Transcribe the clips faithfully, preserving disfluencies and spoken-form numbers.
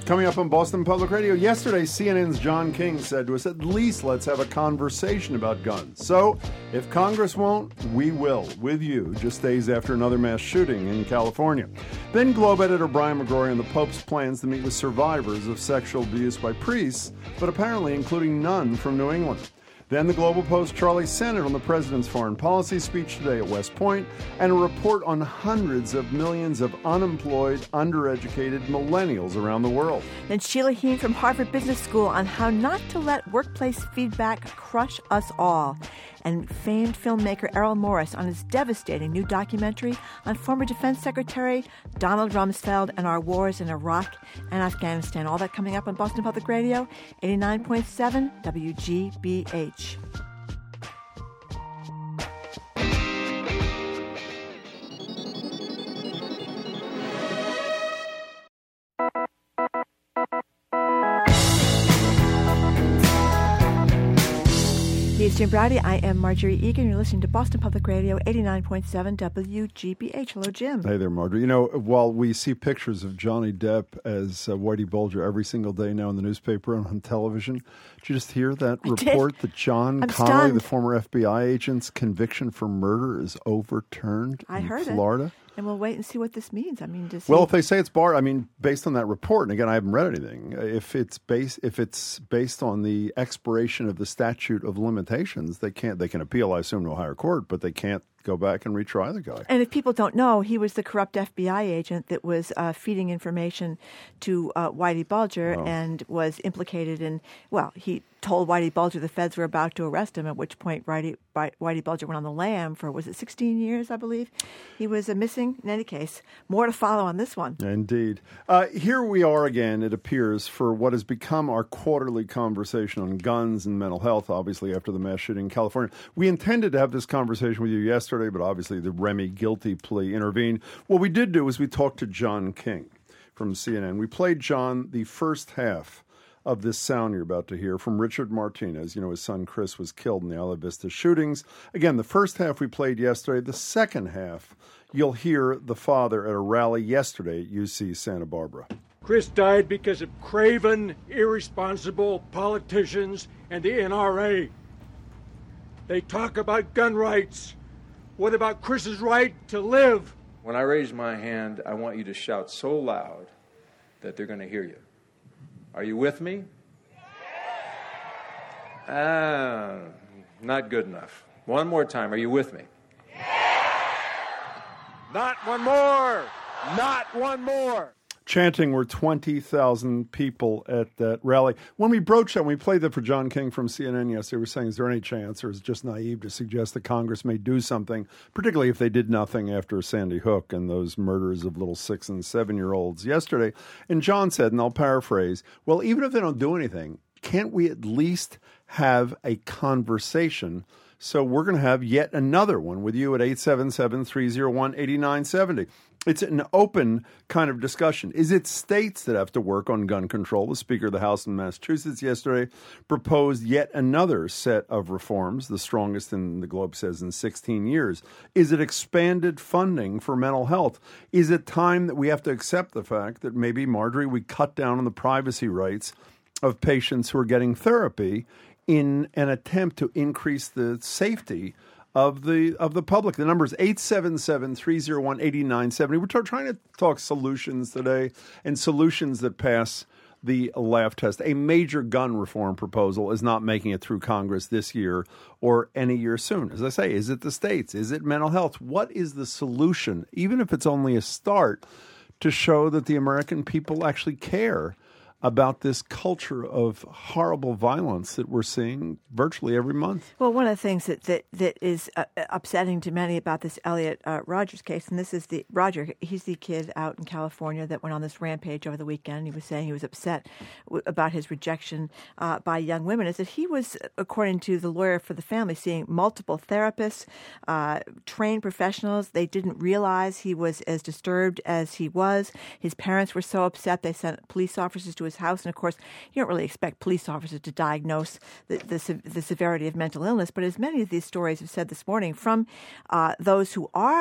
Coming up on Boston Public Radio, yesterday C N N's John King said to us, at least let's have a conversation about guns. So, if Congress won't, we will, with you, just days after another mass shooting in California. Then Globe editor Brian McGrory on the Pope's plans to meet with survivors of sexual abuse by priests, but apparently including none from New England. Then the Global Post Charlie Sennett on the president's foreign policy speech today at West Point, and a report on hundreds of millions of unemployed, undereducated millennials around the world. Then Sheila Heen from Harvard Business School on how not to let workplace feedback crush us all. And famed filmmaker Errol Morris on his devastating new documentary on former Defense Secretary Donald Rumsfeld and our wars in Iraq and Afghanistan. All that coming up on Boston Public Radio, eighty-nine point seven W G B H. It's Jim Browdy. I am Marjorie Egan. You're listening to Boston Public Radio, eighty-nine point seven W G B H. Hello, Jim. Hey there, Marjorie. You know, while we see pictures of Johnny Depp as uh, Whitey Bulger every single day now in the newspaper and on television, did you just hear that I report did. that John I'm Connolly, stunned. the former F B I agent's conviction for murder is overturned I in heard Florida? it. And we'll wait and see what this means. I mean, does Well, he... if they say it's barred, I mean, based on that report, and again, I haven't read anything. If it's based, if it's based on the expiration of the statute of limitations, they can't. They can appeal, I assume, to a higher court, but they can't go back and retry the guy. And if people don't know, he was the corrupt F B I agent that was uh, feeding information to uh, Whitey Bulger Oh. and was implicated in, well, he told Whitey Bulger the feds were about to arrest him, at which point Whitey, Whitey Bulger went on the lam for, was it sixteen years, I believe? He was uh, missing. In any case, more to follow on this one. Indeed. Uh, here we are again, it appears, for what has become our quarterly conversation on guns and mental health, obviously after the mass shooting in California. We intended to have this conversation with you yesterday, but obviously the Remy guilty plea intervened. What we did do is we talked to John King from C N N. We played John the first half of this sound you're about to hear from Richard Martinez. You know, his son Chris was killed in the Isla Vista shootings. Again, the first half we played yesterday. The second half, you'll hear the father at a rally yesterday at U C Santa Barbara. Chris died because of craven, irresponsible politicians and the N R A. They talk about gun rights. What about Chris's right to live? When I raise my hand, I want you to shout so loud that they're going to hear you. Are you with me? Ah, not good enough. One more time. Are you with me? Not one more! Not one more! Chanting were twenty thousand people at that rally. When we broached that, when we played that for John King from C N N yesterday, we were saying, is there any chance, or is it just naive to suggest that Congress may do something, particularly if they did nothing after Sandy Hook and those murders of little six- and seven-year-olds yesterday? And John said, and I'll paraphrase, well, even if they don't do anything, can't we at least have a conversation? So we're going to have yet another one with you at eight seven seven, three oh one, eight nine seven oh. It's an open kind of discussion. Is it states that have to work on gun control? The Speaker of the House in Massachusetts yesterday proposed yet another set of reforms, the strongest in, the Globe says, in sixteen years. Is it expanded funding for mental health? Is it time that we have to accept the fact that maybe, Marjorie, we cut down on the privacy rights of patients who are getting therapy in an attempt to increase the safety of the of the public? The number is eight seven seven, three oh one, eight nine seven oh. We're t- trying to talk solutions today, and solutions that pass the laugh test. A major gun reform proposal is not making it through Congress this year or any year soon. As I say, is it the states? Is it mental health? What is the solution, even if it's only a start, to show that the American people actually care about this culture of horrible violence that we're seeing virtually every month? Well, one of the things that that, that is uh, upsetting to many about this Elliot uh, Rogers case, and this is the Roger, he's the kid out in California that went on this rampage over the weekend. He was saying he was upset w- about his rejection uh, by young women, is that he was, according to the lawyer for the family, seeing multiple therapists, uh, trained professionals. They didn't realize he was as disturbed as he was. His parents were so upset they sent police officers to his house. And of course, you don't really expect police officers to diagnose the, the, the severity of mental illness. But as many of these stories have said this morning from uh, those who are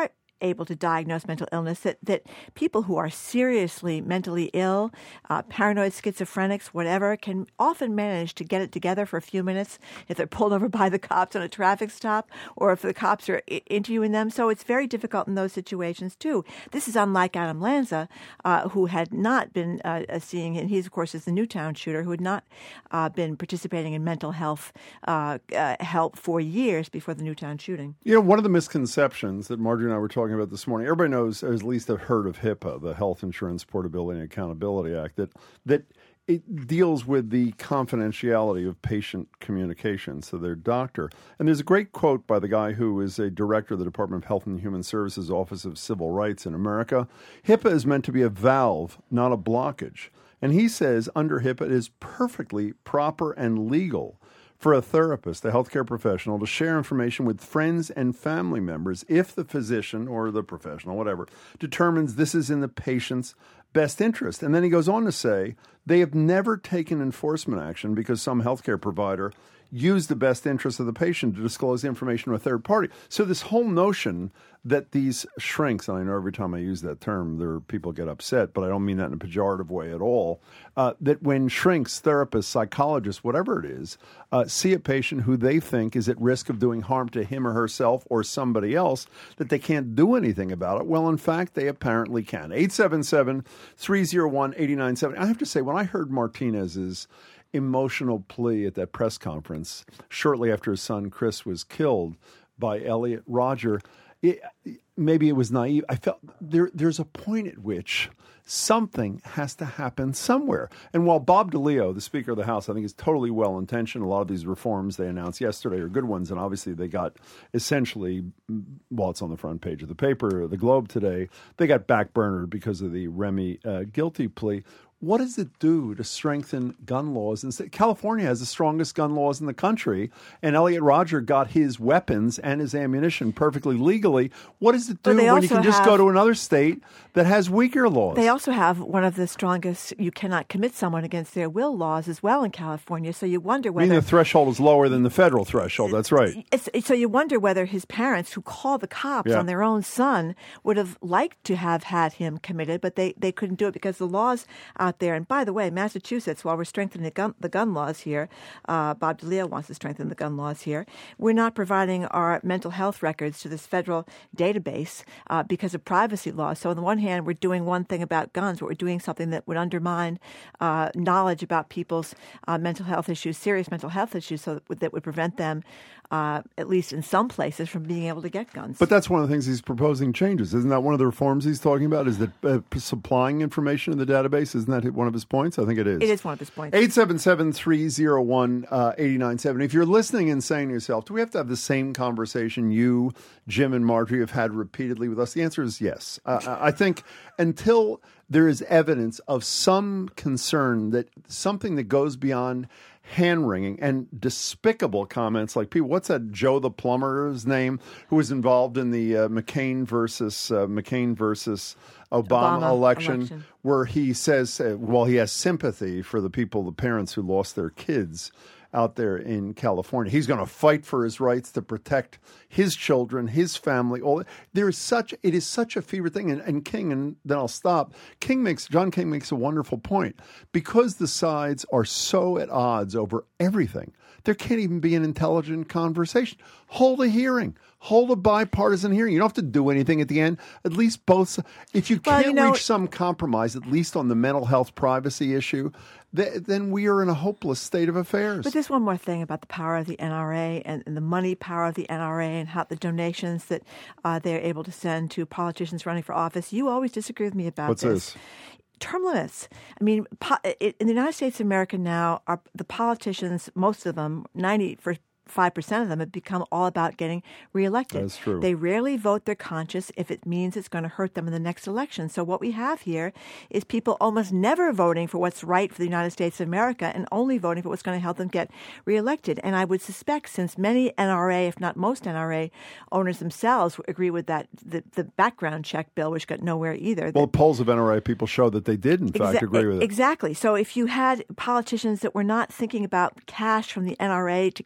able to diagnose mental illness, that, that people who are seriously mentally ill, uh, paranoid schizophrenics, whatever, can often manage to get it together for a few minutes if they're pulled over by the cops on a traffic stop or if the cops are I- interviewing them. So it's very difficult in those situations, too. This is unlike Adam Lanza, uh, who had not been uh, seeing, and he's, of course, is the Newtown shooter, who had not uh, been participating in mental health uh, uh, help for years before the Newtown shooting. You know, one of the misconceptions that Marjorie and I were talking about this morning, everybody knows, or at least have heard of HIPAA, the Health Insurance Portability and Accountability Act, that that it deals with the confidentiality of patient communications to their doctor. And there's a great quote by the guy who is a director of the Department of Health and Human Services Office of Civil Rights in America. HIPAA is meant to be a valve, not a blockage. And he says under HIPAA it is perfectly proper and legal for a therapist, a healthcare professional, to share information with friends and family members if the physician or the professional, whatever, determines this is in the patient's best interest. And then he goes on to say they have never taken enforcement action because some healthcare provider used the best interest of the patient to disclose information to a third party. So this whole notion that these shrinks, and I know every time I use that term, there are people get upset, but I don't mean that in a pejorative way at all, uh, that when shrinks, therapists, psychologists, whatever it is, uh, see a patient who they think is at risk of doing harm to him or herself or somebody else, that they can't do anything about it. Well, in fact, they apparently can. eight seven seven, three oh one, eight nine seven zero. I have to say, when I heard Martinez's emotional plea at that press conference shortly after his son Chris was killed by Elliot Rodger, it, maybe it was naive. I felt there. There's a point at which something has to happen somewhere. And while Bob DeLeo, the Speaker of the House, I think is totally well-intentioned, a lot of these reforms they announced yesterday are good ones, and obviously they got essentially, well, it's on the front page of the paper, the Globe today, they got backburnered because of the Remy uh, guilty plea. What does it do to strengthen gun laws? And California has the strongest gun laws in the country, and Elliot Rodger got his weapons and his ammunition perfectly legally. What does it do when you can just have, go to another state that has weaker laws? They also have one of the strongest you cannot commit someone against their will laws as well in California. So you wonder whether... I mean, the threshold is lower than the federal threshold. That's right. It's, so you wonder whether his parents, who called the cops yeah. on their own son, would have liked to have had him committed, but they, they couldn't do it because the laws out there. And by the way, Massachusetts, while we're strengthening the gun, the gun laws here, uh, Bob DeLeo wants to strengthen the gun laws here, we're not providing our mental health records to this federal database uh, because of privacy laws. So on the one hand, we're doing one thing about guns, but we're doing something that would undermine uh, knowledge about people's uh, mental health issues, serious mental health issues, so that would, that would prevent them, uh, at least in some places, from being able to get guns. But that's one of the things he's proposing changes. Isn't that one of the reforms he's talking about? Is that uh, supplying information in the database? Isn't that one of his points? I think it is. It is one of his points. eight seven seven, three oh one, eight nine seven. If you're listening and saying to yourself, do we have to have the same conversation you, Jim, and Marjorie have had repeatedly with us? The answer is yes. Uh, I think until there is evidence of some concern that something that goes beyond hand-wringing and despicable comments like people, what's that Joe the plumber's name, who was involved in the uh, McCain versus uh, McCain versus Obama, Obama election, election, where he says, uh, well, he has sympathy for the people, the parents who lost their kids out there in California. He's going to fight for his rights to protect his children, his family. All there is such it is such a fever thing. And, and King, and then I'll stop. King makes John King makes a wonderful point because the sides are so at odds over everything. There can't even be an intelligent conversation. Hold a hearing. Hold a bipartisan hearing. You don't have to do anything at the end. At least both. If you well, can't you know, reach some compromise, at least on the mental health privacy issue, th- then we are in a hopeless state of affairs. But there's one more thing about the power of the N R A and, and the money power of the N R A and how the donations that uh, they're able to send to politicians running for office. You always disagree with me about What's this. this? Term limits. I mean, po- in the United States of America now, are the politicians, most of them, ninety for Five percent of them have become all about getting reelected. That's true. They rarely vote their conscience if it means it's going to hurt them in the next election. So what we have here is people almost never voting for what's right for the United States of America and only voting for what's going to help them get reelected. And I would suspect, since many N R A, if not most N R A owners themselves agree with that, the, the background check bill, which got nowhere either. Well, that, polls of N R A people show that they did, in exa- fact, agree with it. Exactly. So if you had politicians that were not thinking about cash from the N R A to get them elected,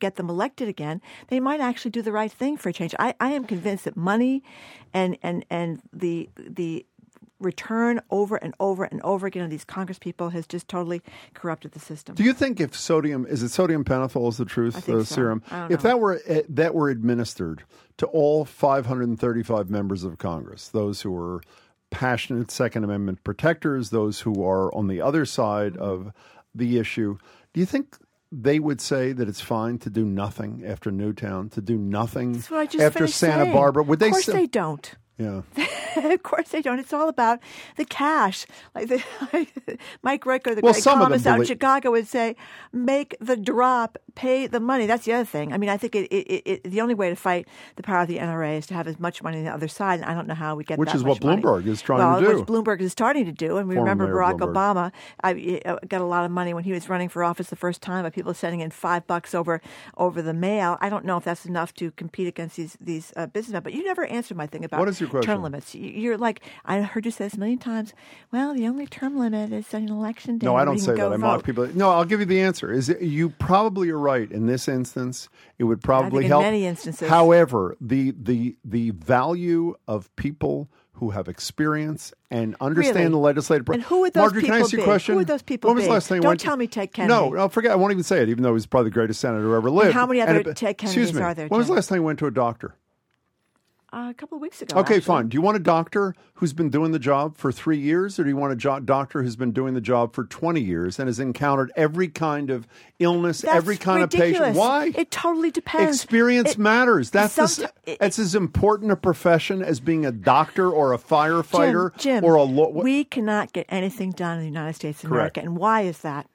elected again, they might actually do the right thing for a change. I, I am convinced that money and and and the the return over and over and over again of these Congress people has just totally corrupted the system. Do you think if sodium is it sodium pentothal is the truth I think uh, so. serum? I don't If know. that were uh, that were administered to all five hundred thirty-five members of Congress, those who are passionate Second Amendment protectors, those who are on the other side of the issue, do you think they would say that it's fine to do nothing after Newtown, to do nothing That's what I just after finished Santa saying. Barbara? Would they Of course say, they don't. Yeah. Of course they don't. It's all about the cash. Like the, Mike Ricker, the Well, great some of them columnist out in believe- Chicago, would say, "Make the drop, pay the money." That's the other thing. I mean, I think it, it, it, the only way to fight the power of the N R A is to have as much money on the other side. And I don't know how we get Which that is much what money. Bloomberg is trying well, to do. Which Bloomberg is starting to do. And we Former remember Mayor Barack Bloomberg. Obama I, uh, got a lot of money when he was running for office the first time by people sending in five bucks over over the mail. I don't know if that's enough to compete against these these uh, businessmen. But you never answered my thing about What is your question? term limits. You're like, I heard you say this a million times. Well, the only term limit is on election day. No, I where don't you say can go that. I vote. mock people. No, I'll give you the answer. Is it, you probably are right in this instance. It would probably in help. many instances. However, the the the value of people who have experience and understand Really? the legislative process. And who would those Margaret, can I people ask you a be? question? Who would those people when was be? the last time you Don't went to- tell me Ted Kennedy. No, no, forget. I won't even say it, even though he's probably the greatest senator who ever lived. how many other it- Ted Kennedys excuse me, are there, When was the Jim? last time you went to a doctor? Uh, a couple of weeks ago. Okay, actually. fine. Do you want a doctor who's been doing the job for three years, or do you want a jo- doctor who's been doing the job for twenty years and has encountered every kind of illness, That's every kind ridiculous. of patient? Why? It totally depends. Experience It- matters. That's the, someti- s- it- that's as important a profession as being a doctor or a firefighter Jim, Jim, or a law. we cannot get anything done in the United States of Correct. America. And why is that?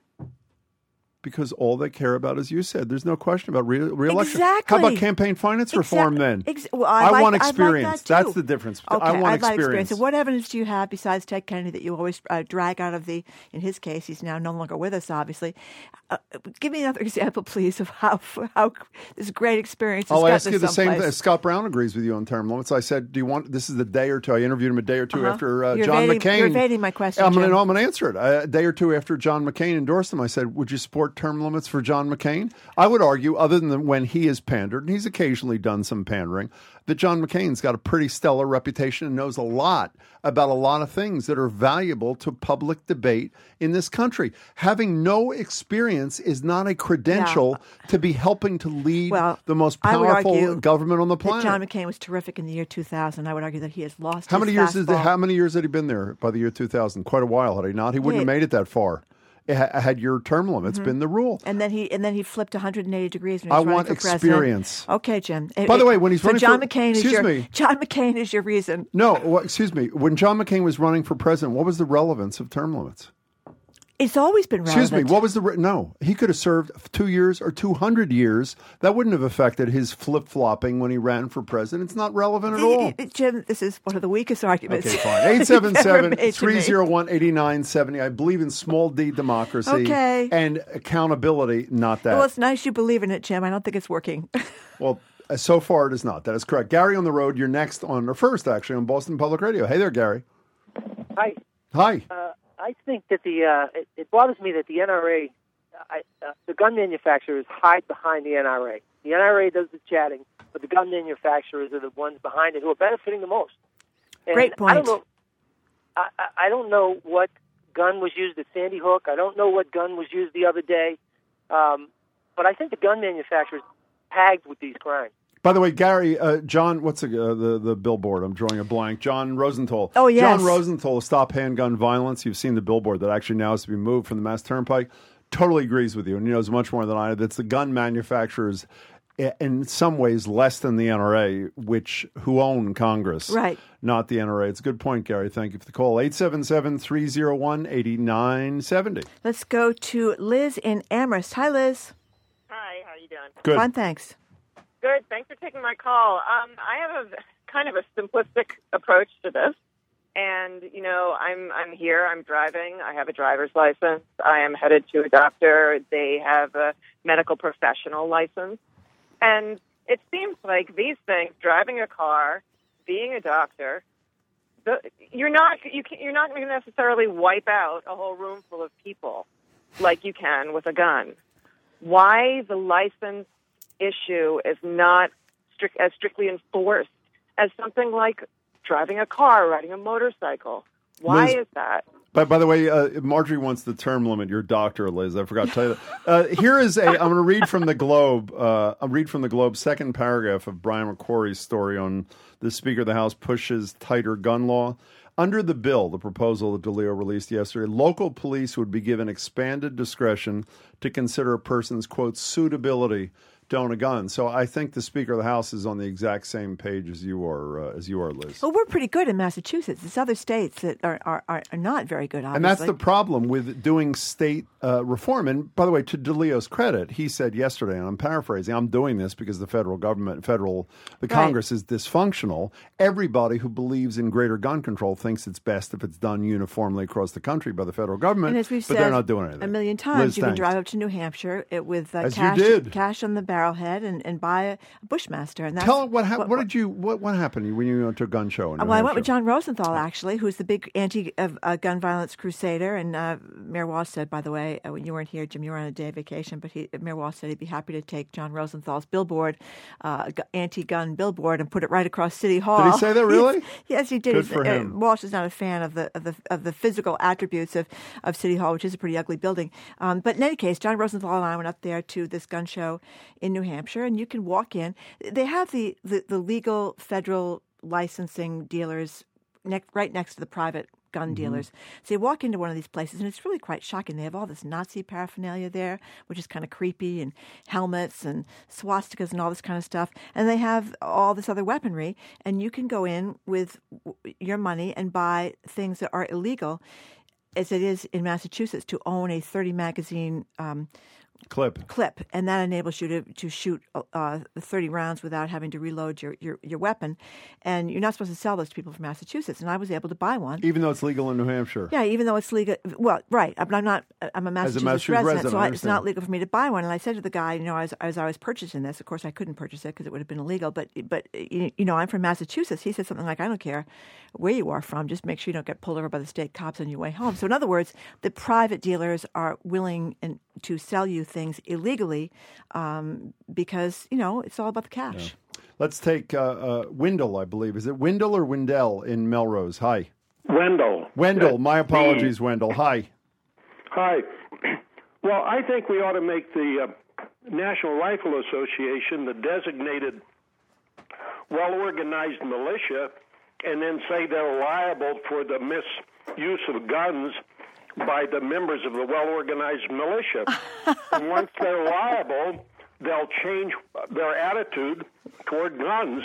Because all they care about, as you said, there's no question about re- re-election. How Exactly. about campaign finance reform Exact- then? ex- well, I I like- want I'd like experience. that too. That's the difference. Okay, I want I'd like experience. And what evidence do you have besides Ted Kennedy that you always uh, drag out of the? In his case, he's now no longer with us. Obviously, uh, give me another example, please, of how how this great experience. Has I'll gotten ask you us the same someplace. thing. Scott Brown agrees with you on term limits. I said, do you want, this is the day or two. I interviewed him a day or 2 Uh-huh. after uh, You're John evading- McCain. you're evading my question, I'm going Jim. to answer it. A day or two after John McCain endorsed him, I said, would you support term limits for John McCain? I would argue, other than when he has pandered, and he's occasionally done some pandering, that John McCain's got a pretty stellar reputation and knows a lot about a lot of things that are valuable to public debate in this country. Having no experience is not a credential to be helping to lead Well, the most I would powerful argue government on the that planet. John McCain was terrific in the year two thousand. I would argue that he has lost. How his many years? Is fastball. how many years had he been there by the year two thousand? Quite a while, had he not? He wouldn't have Yeah. made it that far. It ha- had your term limits been the rule. And then he and then he flipped one hundred eighty degrees when he I was running want for president. experience. Okay, Jim. By the way, when he's so running John for- McCain is excuse your me. John McCain is your reason. No, well, excuse me. When John McCain was running for president, what was the relevance of term limits? It's always been relevant. Excuse me. What was the re- no? He could have served two years or two hundred years. That wouldn't have affected his flip flopping when he ran for president. It's not relevant at all. Jim, this is one of the weakest arguments. Okay, fine. eight seven seven, made to me. three oh one, eight nine seven oh. I believe in small d democracy Okay. and accountability, not that. Well, it's nice you believe in it, Jim. I don't think it's working. Well, uh, so far it is not. That is correct. Gary on the road. You're next on, or first actually, on Boston Public Radio. Hey there, Gary. Hi. Hi. Uh, I think that the uh, it, it bothers me that the N R A, I, uh, the gun manufacturers hide behind the N R A. The N R A does the chatting, but the gun manufacturers are the ones behind it who are benefiting the most. And Great point. I don't know. I, I I don't know what gun was used at Sandy Hook. I don't know what gun was used the other day. Um, but I think the gun manufacturers tagged with these crimes. By the way, Gary, uh, John, what's the, uh, the the billboard? I'm drawing a blank. John Rosenthal. Oh, yes. John Rosenthal, Stop Handgun Violence. You've seen the billboard that actually now has to be moved from the Mass Turnpike. Totally agrees with you, and he knows much more than I do. That's the gun manufacturers, i- in some ways, less than the N R A, which who own Congress, Right. Not the N R A. It's a good point, Gary. Thank you for the call. eight seven seven, three oh one, eight nine seven oh. Let's go to Liz in Amherst. Hi, Liz. Hi, how are you doing? Good. Fine, thanks. Good. Thanks for taking my call. Um, I have a kind of a simplistic approach to this, and you know, I'm I'm here. I'm driving. I have a driver's license. I am headed to a doctor. They have a medical professional license, and it seems like these things, driving a car, being a doctor, the, you're not you can, you're not going to necessarily wipe out a whole room full of people like you can with a gun. Why the license issue is not strict, as strictly enforced as something like driving a car, riding a motorcycle. Why Liz, is that? By, by the way, uh, Marjorie wants the term limit. You're doctor, Liz. I forgot to tell you that. Uh, here is a, I'm going to read from the Globe, uh, I'll read from the Globe, second paragraph of Brian McQuarrie's story on the Speaker of the House pushes tighter gun law. Under the bill, the proposal that DeLeo released yesterday, local police would be given expanded discretion to consider a person's, quote, suitability to own a gun. So I think the Speaker of the House is on the exact same page as you are, uh, as you are, Liz. Well, we're pretty good in Massachusetts. It's other states that are, are, are not very good, obviously. And that's the problem with doing state uh, reform. And by the way, to DeLeo's credit, he said yesterday, and I'm paraphrasing, I'm doing this because the federal government, federal, the Congress right. is dysfunctional. Everybody who believes in greater gun control thinks it's best if it's done uniformly across the country by the federal government, and as we've but said they're not doing anything. A million times, Liz, you thanks. can drive up to New Hampshire it, with uh, as cash, you did. cash on the barrelhead and, and buy a Bushmaster. And that's Tell what, ha- what, what did you what what happened when you went to a gun show? In New well, I went Hampshire? with John Rosenthal, actually, who's the big anti-gun uh, violence crusader. And uh, Mayor Walsh said, by the way, uh, when you weren't here, Jim, you were on a day of vacation, but he, Mayor Walsh said he'd be happy to take John Rosenthal's billboard, uh, anti-gun billboard, and put it right across City Hall. Did he say that really? yes, yes, he did. Good for uh, him. Walsh is not a fan of the of the of the physical attributes of, of City Hall, which is a pretty ugly building. Um, but in any case, John Rosenthal and I went up there to this gun show in New Hampshire, and you can walk in. They have the, the, the legal federal licensing dealers ne- right next to the private gun mm-hmm. dealers. So you walk into one of these places, and it's really quite shocking. They have all this Nazi paraphernalia there, which is kind of creepy, and helmets and swastikas and all this kind of stuff. And they have all this other weaponry, and you can go in with your money and buy things that are illegal, as it is in Massachusetts, to own a thirty magazine um Clip. Clip, and that enables you to, to shoot uh, thirty rounds without having to reload your, your, your weapon. And you're not supposed to sell those to people from Massachusetts. And I was able to buy one. Even though it's legal in New Hampshire. Yeah, even though it's legal. Well, right. But I'm not, I'm a Massachusetts, As a Massachusetts resident, resident, so I I, it's not legal for me to buy one. And I said to the guy, you know, as, as I was purchasing this, of course I couldn't purchase it because it would have been illegal. But, but you know, I'm from Massachusetts. He said something like, I don't care where you are from. Just make sure you don't get pulled over by the state cops on your way home. So in other words, the private dealers are willing and to sell you things illegally um, because, you know, it's all about the cash. Yeah. Let's take uh, uh, Wendell, I believe. Is it Wendell or Wendell in Melrose? Hi. Wendell. Wendell. My apologies, Wendell. Hi. Hi. Well, I think we ought to make the uh, National Rifle Association the designated well-organized militia and then say they're liable for the misuse of guns by the members of the well-organized militia. And once they're liable, they'll change their attitude toward guns.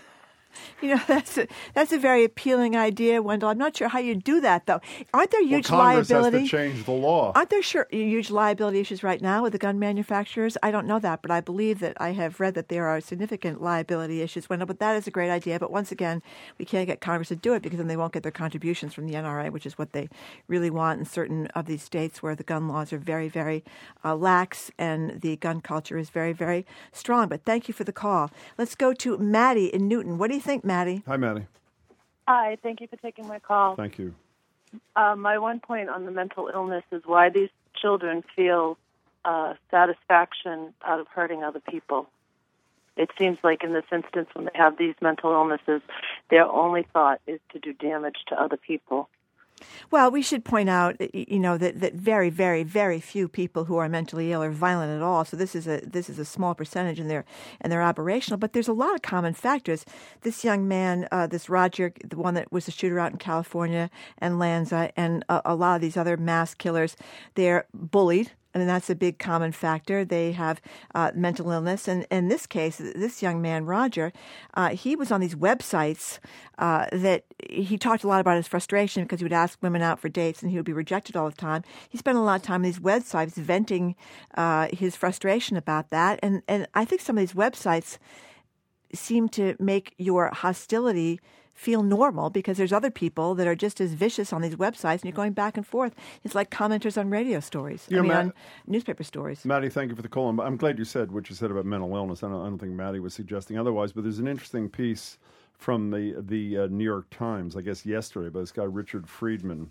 You know, that's a, that's a very appealing idea, Wendell. I'm not sure how you do that, though. Aren't there huge well, Congress liability? has to change the law. Aren't there sure, huge liability issues right now with the gun manufacturers? I don't know that, but I believe that I have read that there are significant liability issues, Wendell. But that is a great idea. But once again, we can't get Congress to do it because then they won't get their contributions from the N R A, which is what they really want in certain of these states where the gun laws are very, very uh, lax and the gun culture is very, very strong. But thank you for the call. Let's go to Maddie in Newton. What do you think, Maddie? Hi, Maddie. Hi, thank you for taking my call. Thank you. Uh, my one point on the mental illness is why these children feel uh, satisfaction out of hurting other people. It seems like in this instance, when they have these mental illnesses, their only thought is to do damage to other people. Well, we should point out, you know, that, that very, very, very few people who are mentally ill are violent at all. So this is a this is a small percentage, and they're and they're aberrational. But there's a lot of common factors. This young man, uh, this Roger, the one that was a shooter out in California, and Lanza, and a, a lot of these other mass killers, they're bullied. And that's a big common factor. They have uh, mental illness. And in this case, this young man, Roger, uh, he was on these websites uh, that he talked a lot about his frustration because he would ask women out for dates and he would be rejected all the time. He spent a lot of time on these websites venting uh, his frustration about that. And, and I think some of these websites seem to make your hostility feel normal because there's other people that are just as vicious on these websites, and you're going back and forth. It's like commenters on radio stories. You I know, mean, Matt, on newspaper stories. Maddie, thank you for the call. I'm, I'm glad you said what you said about mental illness. I don't, I don't think Maddie was suggesting otherwise, but there's an interesting piece from the the uh, New York Times, I guess yesterday, by this guy Richard Friedman,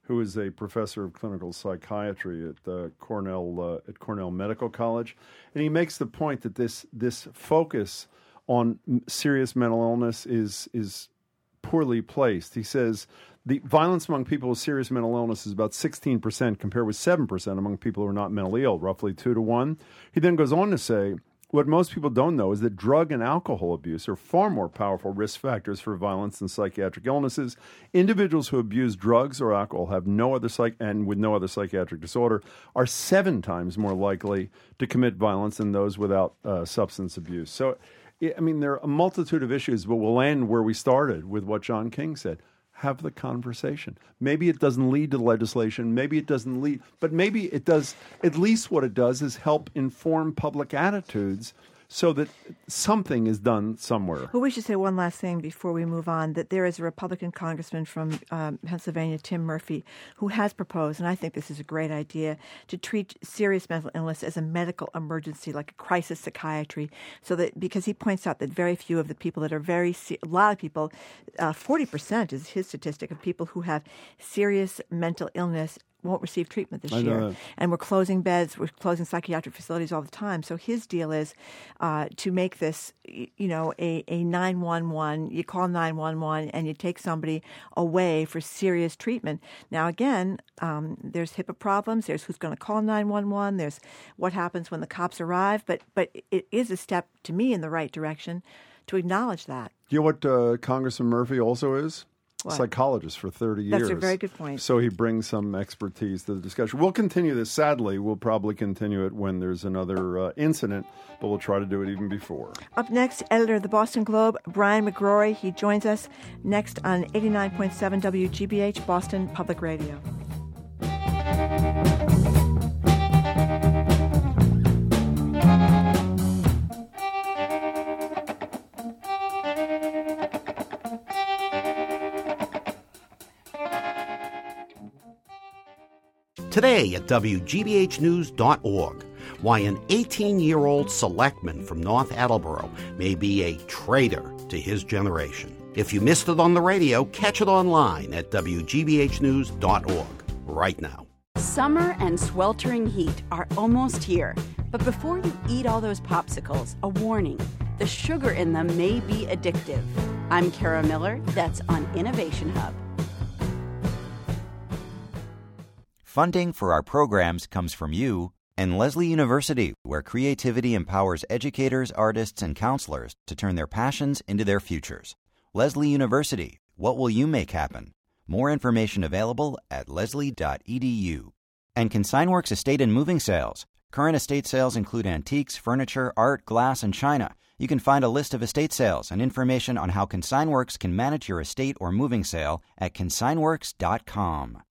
who is a professor of clinical psychiatry at uh, Cornell uh, at Cornell Medical College, and he makes the point that this this focus on serious mental illness is is poorly placed. He says the violence among people with serious mental illness is about sixteen percent, compared with seven percent among people who are not mentally ill, roughly two to one. He then goes on to say, what most people don't know is that drug and alcohol abuse are far more powerful risk factors for violence than psychiatric illnesses. Individuals who abuse drugs or alcohol have no other psych and with no other psychiatric disorder are seven times more likely to commit violence than those without uh, substance abuse. So, I mean, there are a multitude of issues, but we'll end where we started with what John King said. Have the conversation. Maybe it doesn't lead to legislation. Maybe it doesn't lead, but maybe it does. At least what it does is help inform public attitudes so that something is done somewhere. Well, we should say one last thing before we move on, that there is a Republican congressman from um, Pennsylvania, Tim Murphy, who has proposed, and I think this is a great idea, to treat serious mental illness as a medical emergency, like a crisis psychiatry, so that, because he points out that very few of the people that are very, a lot of people, uh, forty percent is his statistic of people who have serious mental illness won't receive treatment this I know year. that. And we're closing beds, we're closing psychiatric facilities all the time. So his deal is uh, to make this, you know, a, a nine one one. You call nine one one and you take somebody away for serious treatment. Now, again, um, there's HIPAA problems. There's who's going to call nine one one. There's what happens when the cops arrive. But, but it is a step, to me, in the right direction to acknowledge that. You know what uh, Congressman Murphy also is? What? Psychologist for thirty years. That's a very good point. So he brings some expertise to the discussion. We'll continue this. Sadly, we'll probably continue it when there's another uh, incident, but we'll try to do it even before. Up next, editor of the Boston Globe, Brian McGrory. He joins us next on eighty-nine point seven W G B H, Boston Public Radio. Today at W G B H news dot org, why an eighteen-year-old selectman from North Attleboro may be a traitor to his generation. If you missed it on the radio, catch it online at W G B H news dot org right now. Summer and sweltering heat are almost here. But before you eat all those popsicles, a warning. The sugar in them may be addictive. I'm Kara Miller. That's on Innovation Hub. Funding for our programs comes from you and Lesley University, where creativity empowers educators, artists, and counselors to turn their passions into their futures. Lesley University, what will you make happen? More information available at lesley dot e d u. And ConsignWorks Estate and Moving Sales. Current estate sales include antiques, furniture, art, glass, and china. You can find a list of estate sales and information on how ConsignWorks can manage your estate or moving sale at consignworks dot com.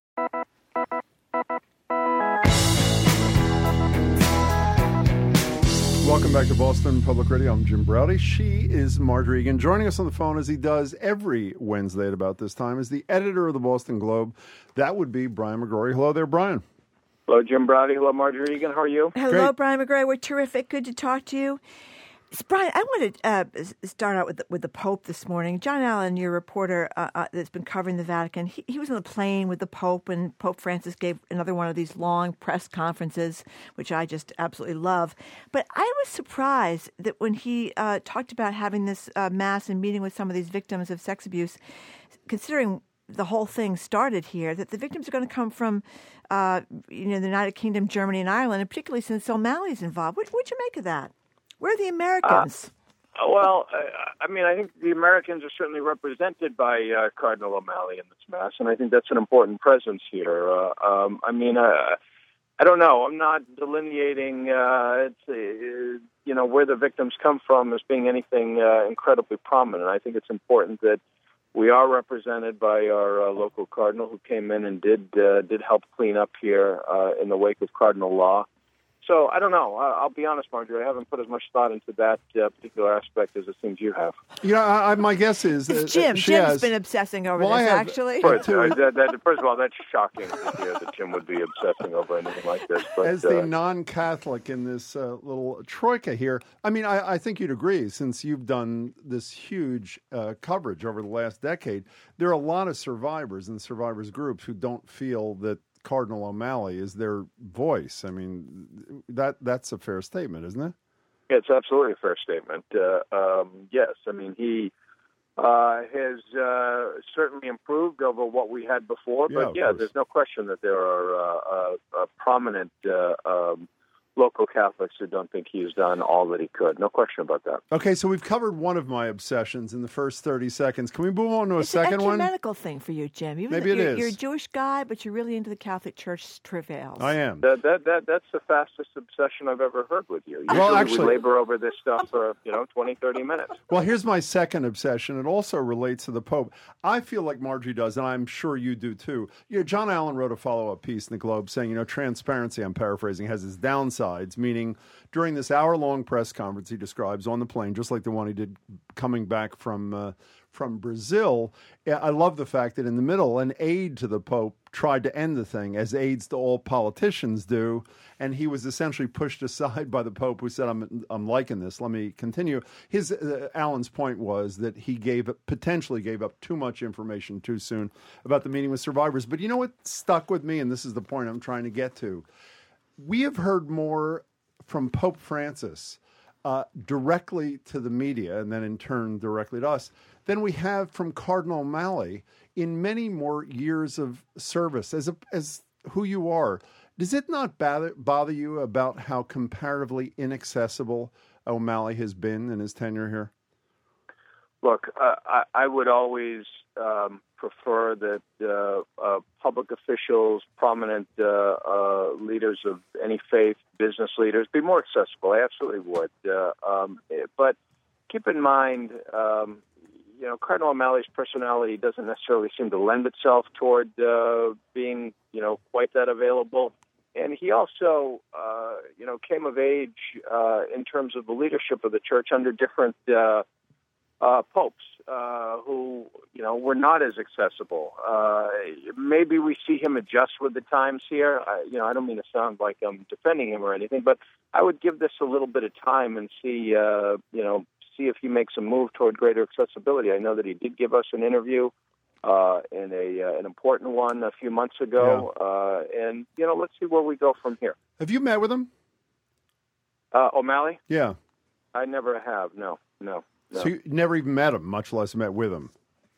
Welcome back to Boston Public Radio. I'm Jim Braude. She is Margery Egan. Joining us on the phone, as he does every Wednesday at about this time, is the editor of the Boston Globe. That would be Brian McGrory. Hello there, Brian. Hello, Jim Braude. Hello, Margery Egan. How are you? Hello, Great. Brian McGrory. We're terrific. Good to talk to you. So, Brian, I want to uh, start out with the, with the Pope this morning. John Allen, your reporter uh, uh, that's been covering the Vatican, he, he was on the plane with the Pope, and Pope Francis gave another one of these long press conferences, which I just absolutely love. But I was surprised that when he uh, talked about having this uh, mass and meeting with some of these victims of sex abuse, considering the whole thing started here, that the victims are going to come from uh, you know, the United Kingdom, Germany, and Ireland, and particularly since O'Malley's involved. What would you make of that? Where are the Americans? Uh, well, uh, I mean, I think the Americans are certainly represented by uh, Cardinal O'Malley in this mass, and I think that's an important presence here. Uh, um, I mean, uh, I don't know. I'm not delineating, uh, it's, uh, you know, where the victims come from as being anything uh, incredibly prominent. I think it's important that we are represented by our uh, local cardinal who came in and did uh, did help clean up here uh, in the wake of Cardinal Law. so I don't know. I, I'll be honest, Marjorie. I haven't put as much thought into that uh, particular aspect as it seems you have. You know, I, I, my guess is It's uh, Jim. she Jim's has, been obsessing over well, I this, have- actually. First, uh, that, that, first of all, that's shocking to hear that Jim would be obsessing over anything like this. But, as the uh, non-Catholic in this uh, little troika here, I mean, I, I think you'd agree, since you've done this huge uh, coverage over the last decade, there are a lot of survivors and survivors groups who don't feel that Cardinal O'Malley is their voice. I mean, that that's a fair statement, isn't it? it's absolutely a fair statement. Uh, um, yes, I mean, he uh, has uh, certainly improved over what we had before, Yeah, but of yeah, course. there's no question that there are uh, uh, uh, prominent uh, um, local Catholics who don't think he's done all that he could. No question about that. Okay, so we've covered one of my obsessions in the first thirty seconds. Can we move on to a It's second an one? ecumenical thing for you, Jim. Even Maybe though it you're, is. You're a Jewish guy, but you're really into the Catholic Church travails. I am. That, that, that, that's the fastest obsession I've ever heard with you. Usually Well, actually- we labor over this stuff for, you know, twenty, thirty minutes. Well, here's my second obsession. It also relates to the Pope. I feel like Margie does, and I'm sure you do too. You know, John Allen wrote a follow-up piece in the Globe saying, you know, transparency, I'm paraphrasing, has its downsides, meaning during this hour-long press conference he describes on the plane, just like the one he did coming back from uh, from Brazil, I love the fact that in the middle, an aide to the Pope tried to end the thing, as aides to all politicians do, and he was essentially pushed aside by the Pope, who said, I'm, I'm liking this, let me continue. His uh, Allen's point was that he gave potentially gave up too much information too soon about the meeting with survivors. But you know what stuck with me, and this is the point I'm trying to get to? We have heard more from Pope Francis uh, directly to the media, and then in turn directly to us, than we have from Cardinal O'Malley in many more years of service. As a, as who you are, does it not bother, bother you about how comparatively inaccessible O'Malley has been in his tenure here? Look, uh, I, I would always um, prefer that uh, uh, public officials, prominent uh, uh, leaders of any faith, business leaders, be more accessible. I absolutely would. Uh, um, but keep in mind, um, you know, Cardinal O'Malley's personality doesn't necessarily seem to lend itself toward uh, being, you know, quite that available. And he also, uh, you know, came of age uh, in terms of the leadership of the church under different uh, uh, popes uh, who, you know, were not as accessible. Uh, maybe we see him adjust with the times here. I, you know, I don't mean to sound like I'm defending him or anything, but I would give this a little bit of time and see, uh, you know, see if he makes a move toward greater accessibility. I know that he did give us an interview uh, in a uh, an important one a few months ago, yeah. uh, and you know, let's see where we go from here. Have you met with him? Uh, O'Malley? Yeah, I never have. No, no, no. So you never even met him, much less met with him.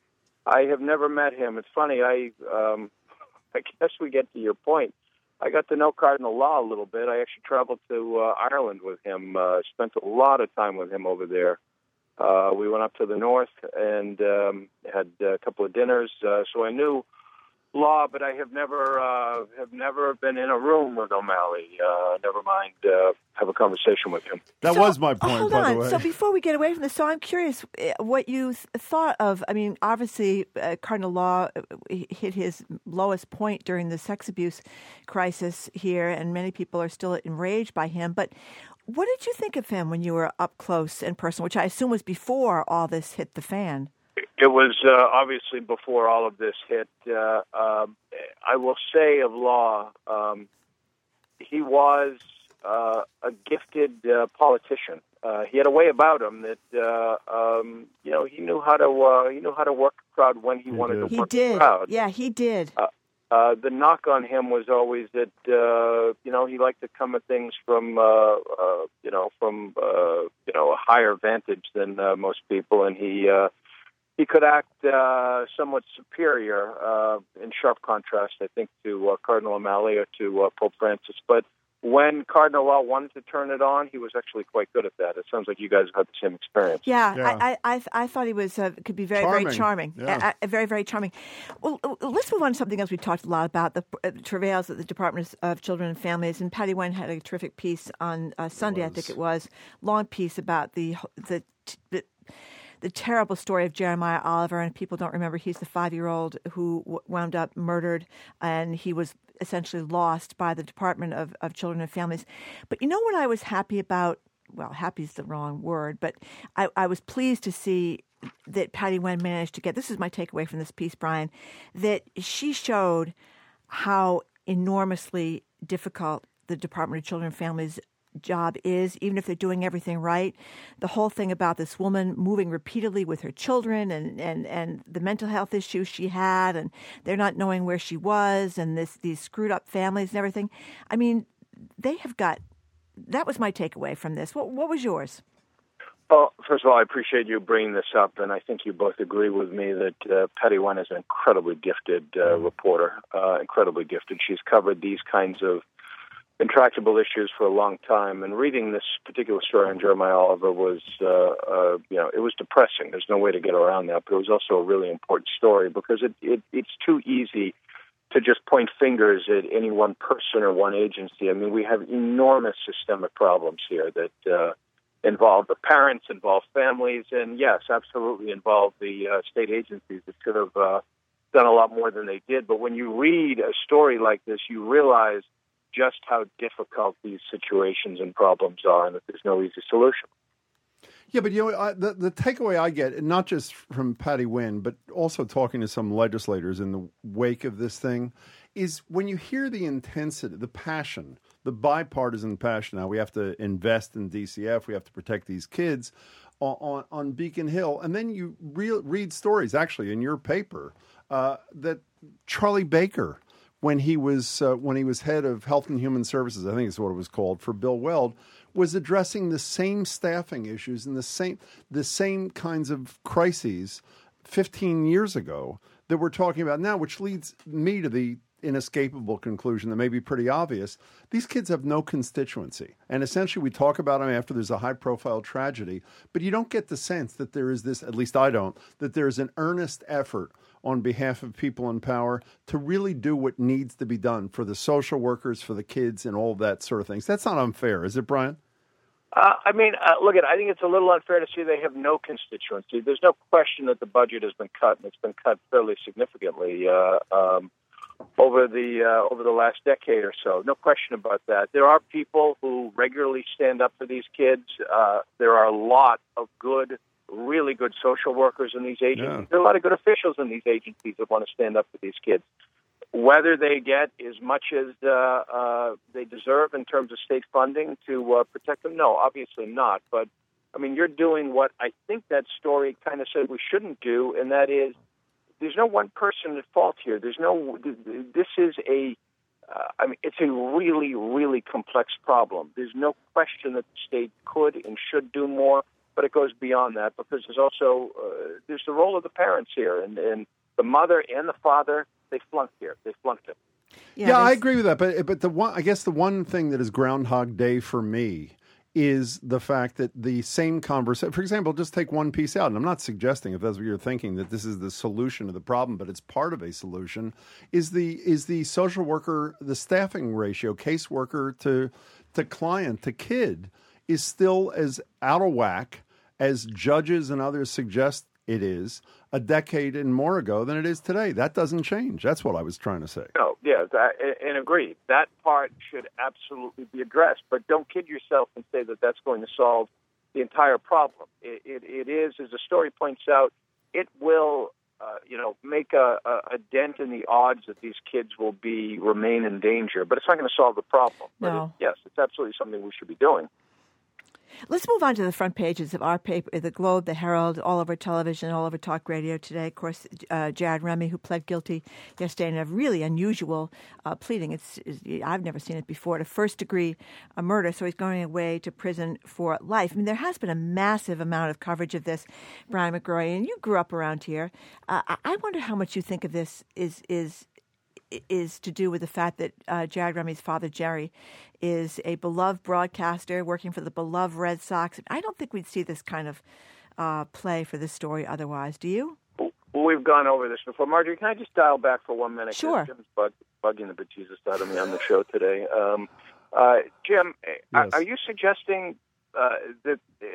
I have never met him. It's funny. I um, I guess we get to your point. I got to know Cardinal Law a little bit. I actually traveled to uh, Ireland with him. Uh, spent a lot of time with him over there. Uh, we went up to the north and um, had a couple of dinners. Uh, so I knew Law, but I have never uh, have never been in a room with O'Malley. Uh, never mind uh, have a conversation with him. That so, was my point, hold by on. the way. So before we get away from this, so I'm curious what you th- thought of. I mean, obviously, uh, Cardinal Law hit his lowest point during the sex abuse crisis here, and many people are still enraged by him. But what did you think of him when you were up close and personal, which I assume was before all this hit the fan? It was uh, obviously before all of this hit. Uh, uh, I will say of Law, um, he was uh, a gifted uh, politician. Uh, he had a way about him that uh, um, you know he knew how to uh, he knew how to work a crowd when he, he wanted did. to He work did. a crowd. Yeah, he did. Uh, uh, the knock on him was always that uh, you know he liked to come at things from uh, uh, you know from uh, you know a higher vantage than uh, most people, and he. Uh, He could act uh, somewhat superior, uh, in sharp contrast, I think, to uh, Cardinal O'Malley or to uh, Pope Francis. But when Cardinal Law wanted to turn it on, he was actually quite good at that. It sounds like you guys have had the same experience. Yeah, Yeah. I, I, I, I thought he was uh, could be very, Charming. very charming. Yeah. Uh, uh, very, very charming. Well, uh, let's move on to something else we talked a lot about, the uh, travails at the Department of Children and Families. And Patty Wen had a terrific piece on uh, Sunday, I think it was, long piece about the the. the the terrible story of Jeremiah Oliver, and people don't remember he's the five-year-old who w- wound up murdered, and he was essentially lost by the Department of, of Children and Families. But you know what I was happy about? Well, happy is the wrong word, but I, I was pleased to see that Patty Nguyen managed to get, this is my takeaway from this piece, Brian, that she showed how enormously difficult the Department of Children and Families job is, even if they're doing everything right. The whole thing about this woman moving repeatedly with her children and, and, and the mental health issues she had, and they're not knowing where she was, and this these screwed up families and everything. I mean, they have got, that was my takeaway from this. What, what was yours? Well, first of all, I appreciate you bringing this up, and I think you both agree with me that uh, Patty Nguyen is an incredibly gifted uh, reporter, uh, incredibly gifted. She's covered these kinds of intractable issues for a long time, and reading this particular story on Jeremiah Oliver was, uh, uh, you know, it was depressing. There's no way to get around that, but it was also a really important story because it, it it's too easy to just point fingers at any one person or one agency. I mean, we have enormous systemic problems here that uh, involve the parents, involve families, and yes, absolutely involve the uh, state agencies that could have uh, done a lot more than they did. But when you read a story like this, you realize just how difficult these situations and problems are and that there's no easy solution. Yeah, but you know, I, the, the takeaway I get, not just from Patty Nguyen, but also talking to some legislators in the wake of this thing, is when you hear the intensity, the passion, the bipartisan passion. Now we have to invest in D C F, we have to protect these kids on, on, on Beacon Hill, and then you re- read stories, actually, in your paper, uh, that Charlie Baker, when he was uh, when he was head of Health and Human Services, I think is what it was called, for Bill Weld, was addressing the same staffing issues and the same the same kinds of crises fifteen years ago that we're talking about now, which leads me to the inescapable conclusion that may be pretty obvious. These kids have no constituency. And essentially we talk about them after there's a high-profile tragedy, but you don't get the sense that there is this, at least I don't, that there is an earnest effort on behalf of people in power to really do what needs to be done for the social workers, for the kids, and all that sort of things. That's not unfair, is it, Brian? Uh, I mean, uh, look, at I think it's a little unfair to say they have no constituency. There's no question that the budget has been cut, and it's been cut fairly significantly uh, um, over the uh, over the last decade or so. No question about that. There are people who regularly stand up for these kids. Uh, there are a lot of good, really good social workers in these agencies. Yeah. There are a lot of good officials in these agencies that want to stand up for these kids. Whether they get as much as uh, uh, they deserve in terms of state funding to uh, protect them, no, obviously not. But, I mean, you're doing what I think that story kind of said we shouldn't do, and that is there's no one person at fault here. There's no, this is a, uh, I mean, it's a really, really complex problem. There's no question that the state could and should do more, but it goes beyond that because there's also, uh, there's the role of the parents here, and, and the mother and the father, they flunked here. They flunked it. Yeah, yeah I agree with that. But but the one, I guess the one thing that is Groundhog Day for me is the fact that the same conversation, for example, just take one piece out, and I'm not suggesting, if that's what you're thinking, that this is the solution to the problem, but it's part of a solution, is the is the social worker, the staffing ratio, caseworker to to client to kid, is still as out of whack as judges and others suggest it is a decade and more ago than it is today. That doesn't change. That's what I was trying to say. No, yeah, that, and agreed. That part should absolutely be addressed, but don't kid yourself and say that that's going to solve the entire problem. It, it, it is, as the story points out, it will, uh, you know, make a, a, a dent in the odds that these kids will be remain in danger, but it's not going to solve the problem. But no. it, yes, it's absolutely something we should be doing. Let's move on to the front pages of our paper, the Globe, the Herald, all over television, all over talk radio today. Of course, uh, Jared Remy, who pled guilty yesterday in a really unusual uh, pleading. It's, it's I've never seen it before, to first-degree uh, murder, so he's going away to prison for life. I mean, there has been a massive amount of coverage of this, Brian McGrory, and you grew up around here. Uh, I wonder how much you think of this is is is to do with the fact that uh, Jared Remy's father, Jerry, is a beloved broadcaster working for the beloved Red Sox. I don't think we'd see this kind of uh, play for this story otherwise. Do you? Well, we've gone over this before. Marjorie, can I just dial back for one minute? Sure. Jim's bug, bugging the bejesus out of me on the show today. Um, uh, Jim, yes. are you suggesting uh, that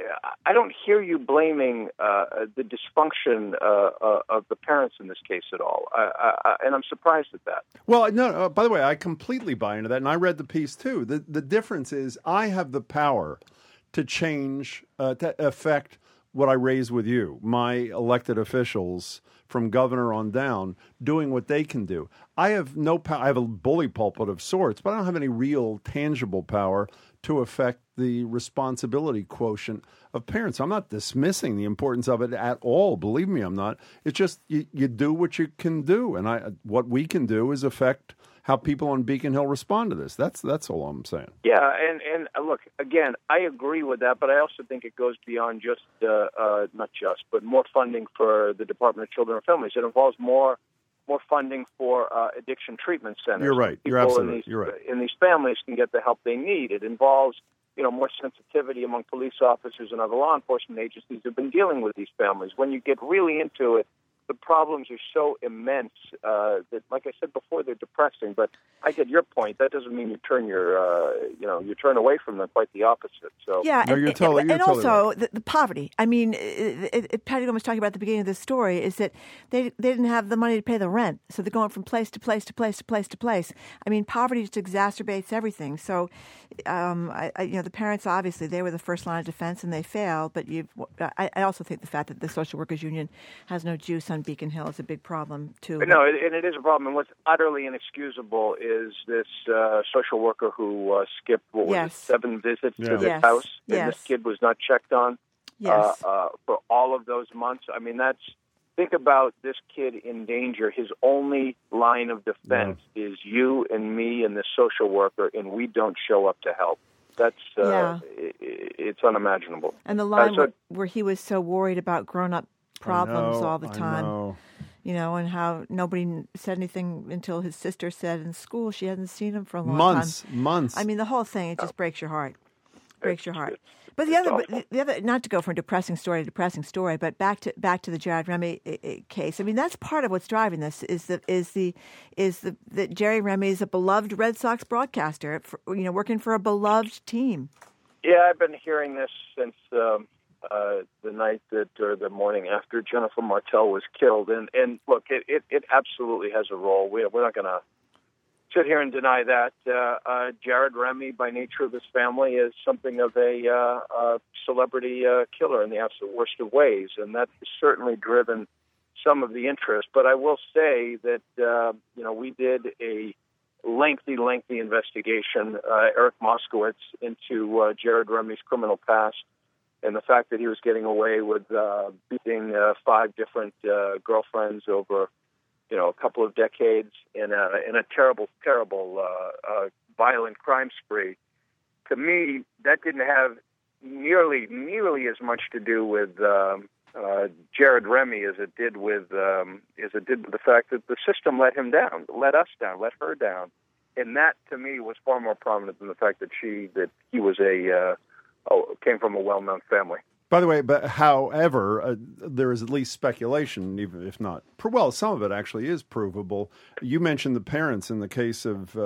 I don't hear you blaming uh, the dysfunction uh, uh, of the parents in this case at all, I, I, and I'm surprised at that. Well, no, uh, by the way, I completely buy into that, and I read the piece too. The the difference is I have the power to change, uh, to affect what I raise with you, my elected officials from governor on down, doing what they can do. I have no power. I have a bully pulpit of sorts, but I don't have any real tangible power to affect the responsibility quotient of parents. I'm not dismissing the importance of it at all. Believe me, I'm not. It's just you, you do what you can do, and I what we can do is affect how people on Beacon Hill respond to this. That's that's all I'm saying. Yeah, and, and uh, look, again, I agree with that, but I also think it goes beyond just, uh, uh, not just, but more funding for the Department of Children and Families. It involves more more funding for uh, addiction treatment centers. You're right. People You're absolutely in these, You're right. in these families can get the help they need. It involves, you know, more sensitivity among police officers and other law enforcement agencies who've been dealing with these families. When you get really into it, the problems are so immense uh, that, like I said before, they're depressing. But I get your point. That doesn't mean you turn your, uh, you know, you turn away from them. Quite the opposite. So yeah, no, and, you're totally, and, you're and totally also right. the, the poverty. I mean, it, it, it, Patty was talking about at the beginning of this story is that they they didn't have the money to pay the rent, so they're going from place to place to place to place to place. I mean, poverty just exacerbates everything. So, um, I, I, you know, the parents obviously they were the first line of defense and they failed. But you, I, I also think the fact that the Social Workers Union has no juice on Beacon Hill is a big problem too. But no, it, and it is a problem. And what's utterly inexcusable is this uh, social worker who uh, skipped what was Yes. it, seven visits Yeah. to this Yes. house, and Yes. this kid was not checked on Yes. uh, uh, for all of those months. I mean, that's think about this kid in danger. His only line of defense Yeah. is you and me and this social worker, and we don't show up to help. That's uh, Yeah. i it's unimaginable. And the line Uh, so- where, where he was so worried about grown-up problems I know, all the I time. know. You know, and how nobody said anything until his sister said in school she hadn't seen him for a long Months, time. months. I mean, the whole thing, it just breaks your heart. Breaks your heart. But the it's other, but awful. the- the other, not to go from a depressing story to depressing story, but back to back to the Jared Remy uh, uh, case. I mean, that's part of what's driving this is the is the is the that Jerry Remy is a beloved Red Sox broadcaster, for, you know, working for a beloved team. Yeah, I've been hearing this since um, uh, the night that, or the morning after Jennifer Martell was killed. And, and look, it, it, it absolutely has a role. We, we're not going to sit here and deny that. Uh, uh, Jared Remy, by nature of his family, is something of a uh, uh, celebrity uh, killer in the absolute worst of ways. And that has certainly driven some of the interest. But I will say that, uh, you know, we did a lengthy, lengthy investigation, uh, Eric Moskowitz, into uh, Jared Remy's criminal past and the fact that he was getting away with uh, beating uh, five different uh, girlfriends over, you know, a couple of decades in a, in a terrible, terrible, uh, uh, violent crime spree. To me, that didn't have nearly, nearly as much to do with um, uh, Jared Remy as it did with um, as it did with the fact that the system let him down, let us down, let her down, and that to me was far more prominent than the fact that she that he was a uh, oh, came from a well-known family. By the way, but however, uh, there is at least speculation, even if not, well, some of it actually is provable. You mentioned the parents in the case of uh,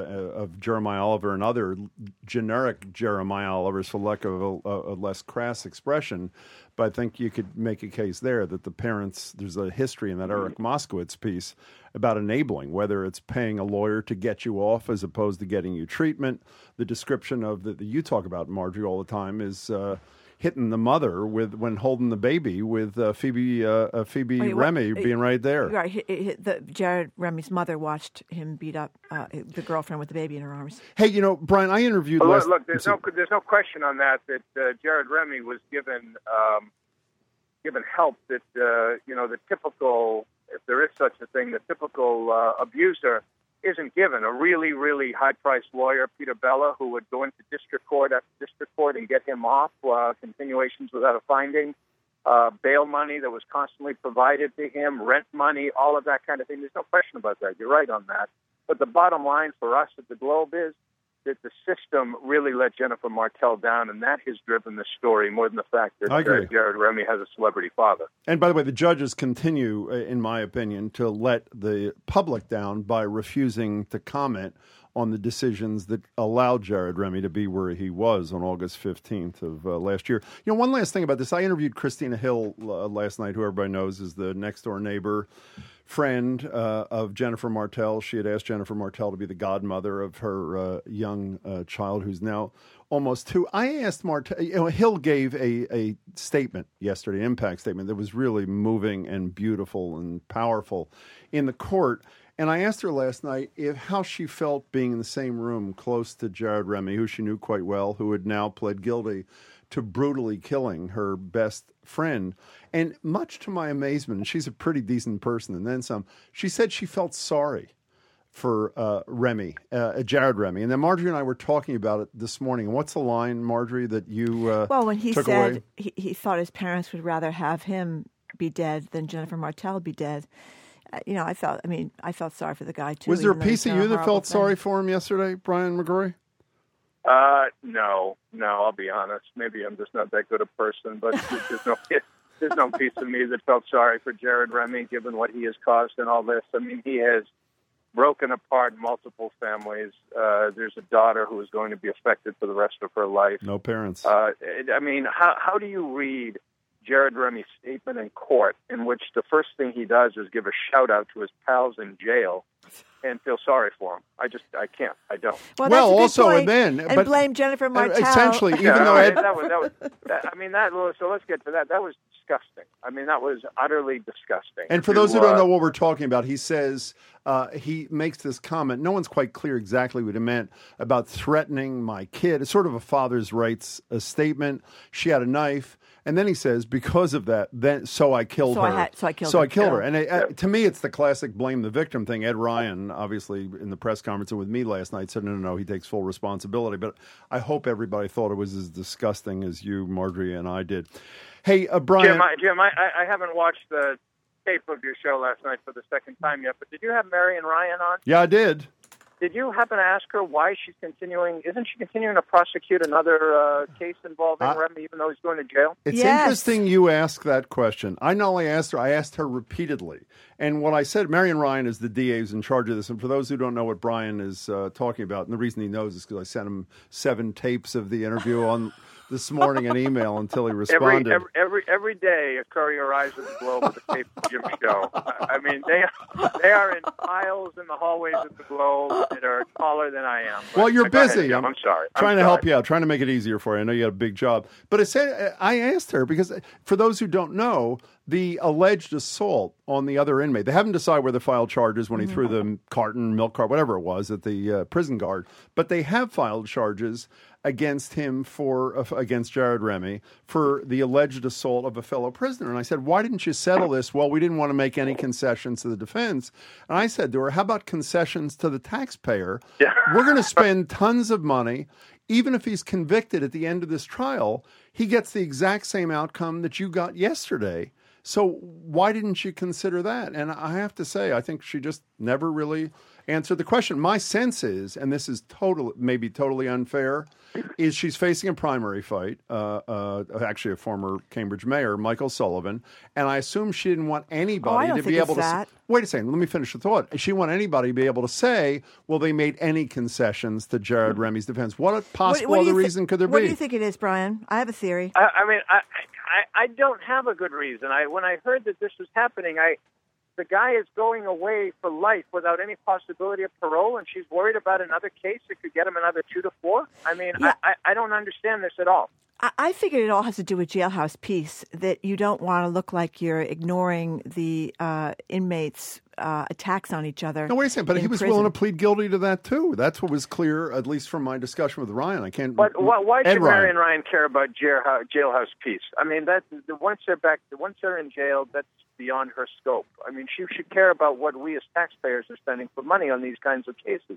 of Jeremiah Oliver and other generic Jeremiah Olivers, for lack of a, a less crass expression. But I think you could make a case there that the parents, there's a history in that Eric Moskowitz piece about enabling, whether it's paying a lawyer to get you off as opposed to getting you treatment. The description of that you talk about, Marjorie, all the time is uh, hitting the mother with when holding the baby with uh, Phoebe uh, uh, Phoebe Wait, Remy what- being right there. Right, he, he, the, Jared Remy's mother watched him beat up uh, the girlfriend with the baby in her arms. Hey, you know, Brian, I interviewed. Well, last, look, look, there's no there's no question on that that uh, Jared Remy was given um, given help that uh, you know the typical, if there is such a thing, the typical uh, abuser isn't given. A really, really high-priced lawyer, Peter Bella, who would go into district court after district court and get him off, uh, continuations without a finding, uh, bail money that was constantly provided to him, rent money, all of that kind of thing. There's no question about that. You're right on that. But the bottom line for us at the Globe is that the system really let Jennifer Martell down, and that has driven the story more than the fact that I agree. uh, Jared Remy has a celebrity father. And by the way, the judges continue, uh, in my opinion, to let the public down by refusing to comment on the decisions that allowed Jared Remy to be where he was on August fifteenth of uh, last year. You know, one last thing about this. I interviewed Christina Hill uh, last night, who everybody knows is the next-door neighbor friend uh, of Jennifer Martell. She had asked Jennifer Martell to be the godmother of her uh, young uh, child, who's now almost two. I asked Martell, you know, Hill gave a, a statement yesterday, an impact statement that was really moving and beautiful and powerful in the court. And I asked her last night if how she felt being in the same room close to Jared Remy, who she knew quite well, who had now pled guilty to brutally killing her best friend. And much to my amazement, and she's a pretty decent person and then some, she said she felt sorry for uh, Remy, uh, Jared Remy. And then Marjorie and I were talking about it this morning. And what's the line, Marjorie, that you uh, Well, when he took said away? He, he thought his parents would rather have him be dead than Jennifer Martell be dead. Uh, you know, I felt, I mean, I felt sorry for the guy, too. Was there a even though piece he's of done you a that horrible felt thing. sorry for him yesterday, Brian McGrory? Uh, no, no, I'll be honest. Maybe I'm just not that good a person, but there's no there's no piece of me that felt sorry for Jared Remy, given what he has caused and all this. I mean, he has broken apart multiple families. Uh, there's a daughter who is going to be affected for the rest of her life. No parents. Uh, I mean, how how do you read Jared Remy's statement in court, in which the first thing he does is give a shout out to his pals in jail and feel sorry for him? I just, I can't, I don't. Well, Well, that's a good also, point. and then- and but- blame Jennifer Martell. essentially, even Yeah, though I Ed- mean, that was, that was that, I mean, that, so let's get to that. That was disgusting. I mean, that was utterly disgusting. And for to, those who don't uh, know what we're talking about, he says, uh, he makes this comment. No one's quite clear exactly what he meant about threatening my kid. It's sort of a father's rights a statement. She had a knife. And then he says, because of that, then so I killed So her. I had- so I killed So her. I killed Yeah. her. And it, uh, to me, it's the classic blame the victim thing. Ed Ryan, obviously, in the press conference and with me last night, said, no, no, no, he takes full responsibility. But I hope everybody thought it was as disgusting as you, Marjorie, and I did. Hey, uh, Brian. Jim, I, Jim, I, I haven't watched the tape of your show last night for the second time yet, but did you have Marion Ryan on? Yeah, I did. Did you happen to ask her why she's continuing? Isn't she continuing to prosecute another uh, case involving Uh, Remy, even though he's going to jail? It's Yes. interesting you ask that question. I not only asked her, I asked her repeatedly. And what I said, Marion Ryan is the D A who's in charge of this. And for those who don't know what Brian is uh, talking about, and the reason he knows is because I sent him seven tapes of the interview on this morning an email until he Every, responded. every every every day, a courier arrives at the Globe with a tape of Jim's show. I I mean, they they are in piles in the hallways of the Globe that are taller than I am. But- Well, you're but go ahead, busy. Jim. I'm sorry. I'm Trying to sorry. help you out, trying to make it easier for you. I know you had a big job. But it said, I asked her, because for those who don't know, the alleged assault on the other inmate, they haven't decided whether to file charges when he threw the carton, milk cart, whatever it was, at the uh, prison guard. But they have filed charges against him for, uh, against Jared Remy, for the alleged assault of a fellow prisoner. And I said, why didn't you settle this? Well, we didn't want to make any concessions to the defense. And I said to her, how about concessions to the taxpayer? Yeah. We're going to spend tons of money. Even if he's convicted at the end of this trial, he gets the exact same outcome that you got yesterday. So why didn't you consider that? And I have to say, I think she just never really answered the question. My sense is, and this is total, maybe totally unfair, is she's facing a primary fight, uh, uh, actually a former Cambridge mayor, Michael Sullivan, and I assume she didn't want anybody Oh, I don't to think be it's able to. that. Wait a second, let me finish the thought. She didn't want anybody to be able to say, well, they made any concessions to Jared Remy's defense. What a possible What- what do other you thi- reason could there What be? do you think it is, Brian? I have a theory. I, I mean, I, I I don't have a good reason. I when I heard that this was happening, I the guy is going away for life without any possibility of parole, and she's worried about another case that could get him another two to four. I mean, Yeah. I, I I don't understand this at all. I, I figured it all has to do with jailhouse peace, that you don't want to look like you're ignoring the uh, inmates' uh, attacks on each other. No, wait a second, but in he was prison. willing to plead guilty to that too. That's what was clear, at least from my discussion with Ryan. I can't. But why, why Ed should Ryan. Marion Ryan care about jailhouse, jailhouse peace? I mean, that the once they're back, the once they're in jail, that's beyond her scope. I mean, she should care about what we as taxpayers are spending for money on these kinds of cases.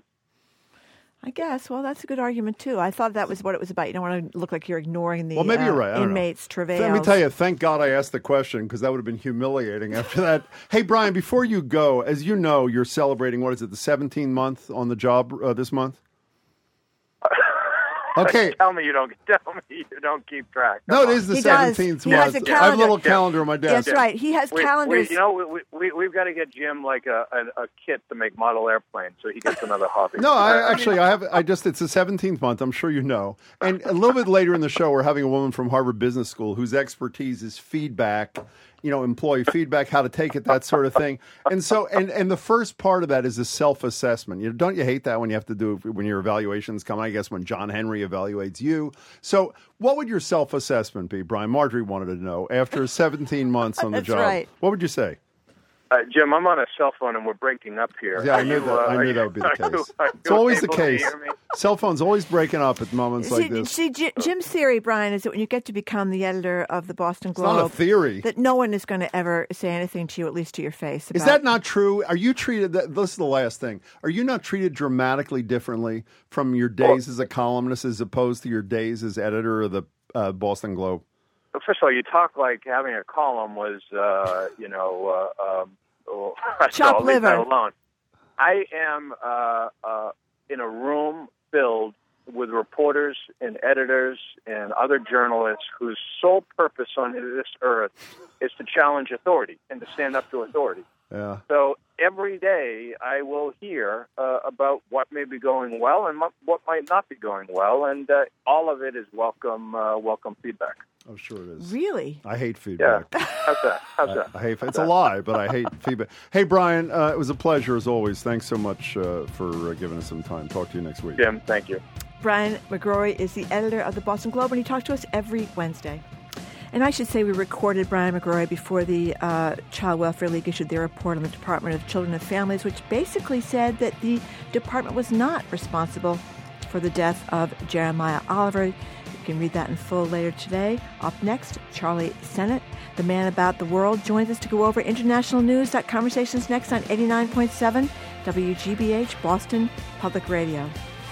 I guess. Well, that's a good argument, too. I thought that was what it was about. You don't want to look like you're ignoring the Well, maybe uh, you're right. I don't know. inmates' travails. Let me tell you, thank God I asked the question, because that would have been humiliating after that. Hey, Brian, before you go, as you know, you're celebrating, what is it, the seventeenth month on the job uh, this month? Okay. tell me you don't. Tell me you don't keep track. No, Come it on. is the He does. seventeenth He month. has a I have a calendar. little calendar on my desk. That's right. He has We, calendars. we, you know, we, we, we've got to get Jim like a, a, a kit to make model airplanes so he gets another hobby. No, I Uh, actually, I have. I just. It's the seventeenth month. I'm sure you know. And a little bit later in the show, we're having a woman from Harvard Business School whose expertise is feedback. You know, employee feedback, how to take it, that sort of thing. And so, and, and the first part of that is a self-assessment. You know, don't you hate that when you have to do when your evaluations come? I guess when John Henry evaluates you. So, what would your self-assessment be, Brian? Marjorie wanted to know after seventeen months on the That's job. right. What would you say? Uh, Jim, I'm on a cell phone and we're breaking up here. Yeah, I Are knew you, that. uh, I are knew you- that would be the are you- case. are It's you always the able to case. hear me? Cell phones always breaking up at moments See, like this. see, J- Jim's theory, Brian, is that when you get to become the editor of the Boston It's Globe, not a theory. that no one is going to ever say anything to you, at least to your face. Is about- that not true? Are you treated? That, this is the last thing. Are you not treated dramatically differently from your days as a columnist as opposed to your days as editor of the uh, Boston Globe? Well, first of all, you talk like having a column was, uh, you know, uh, um, oh, Chopped I'll leave that liver. alone. I am uh, uh, in a room filled with reporters and editors and other journalists whose sole purpose on this earth is to challenge authority and to stand up to authority. Yeah. So every day I will hear uh, about what may be going well and what, what might not be going well, and uh, all of it is welcome, uh, welcome feedback. Oh, sure it is. Really? I hate feedback. Yeah. How's that? How's that? I, I hate. How's It's a that? lie, but I hate feedback. Hey, Brian, uh, it was a pleasure as always. Thanks so much uh, for uh, giving us some time. Talk to you next week. Jim, thank you. Brian McGrory is the editor of the Boston Globe, and he talks to us every Wednesday. And I should say we recorded Brian McGrory before the uh, Child Welfare League issued their report on the Department of Children and Families, which basically said that the department was not responsible for the death of Jeremiah Oliver. You can read that in full later today. Up next, Charlie Sennott, the man about the world, joins us to go over international news. That conversation's next on eighty-nine point seven W G B H Boston Public Radio.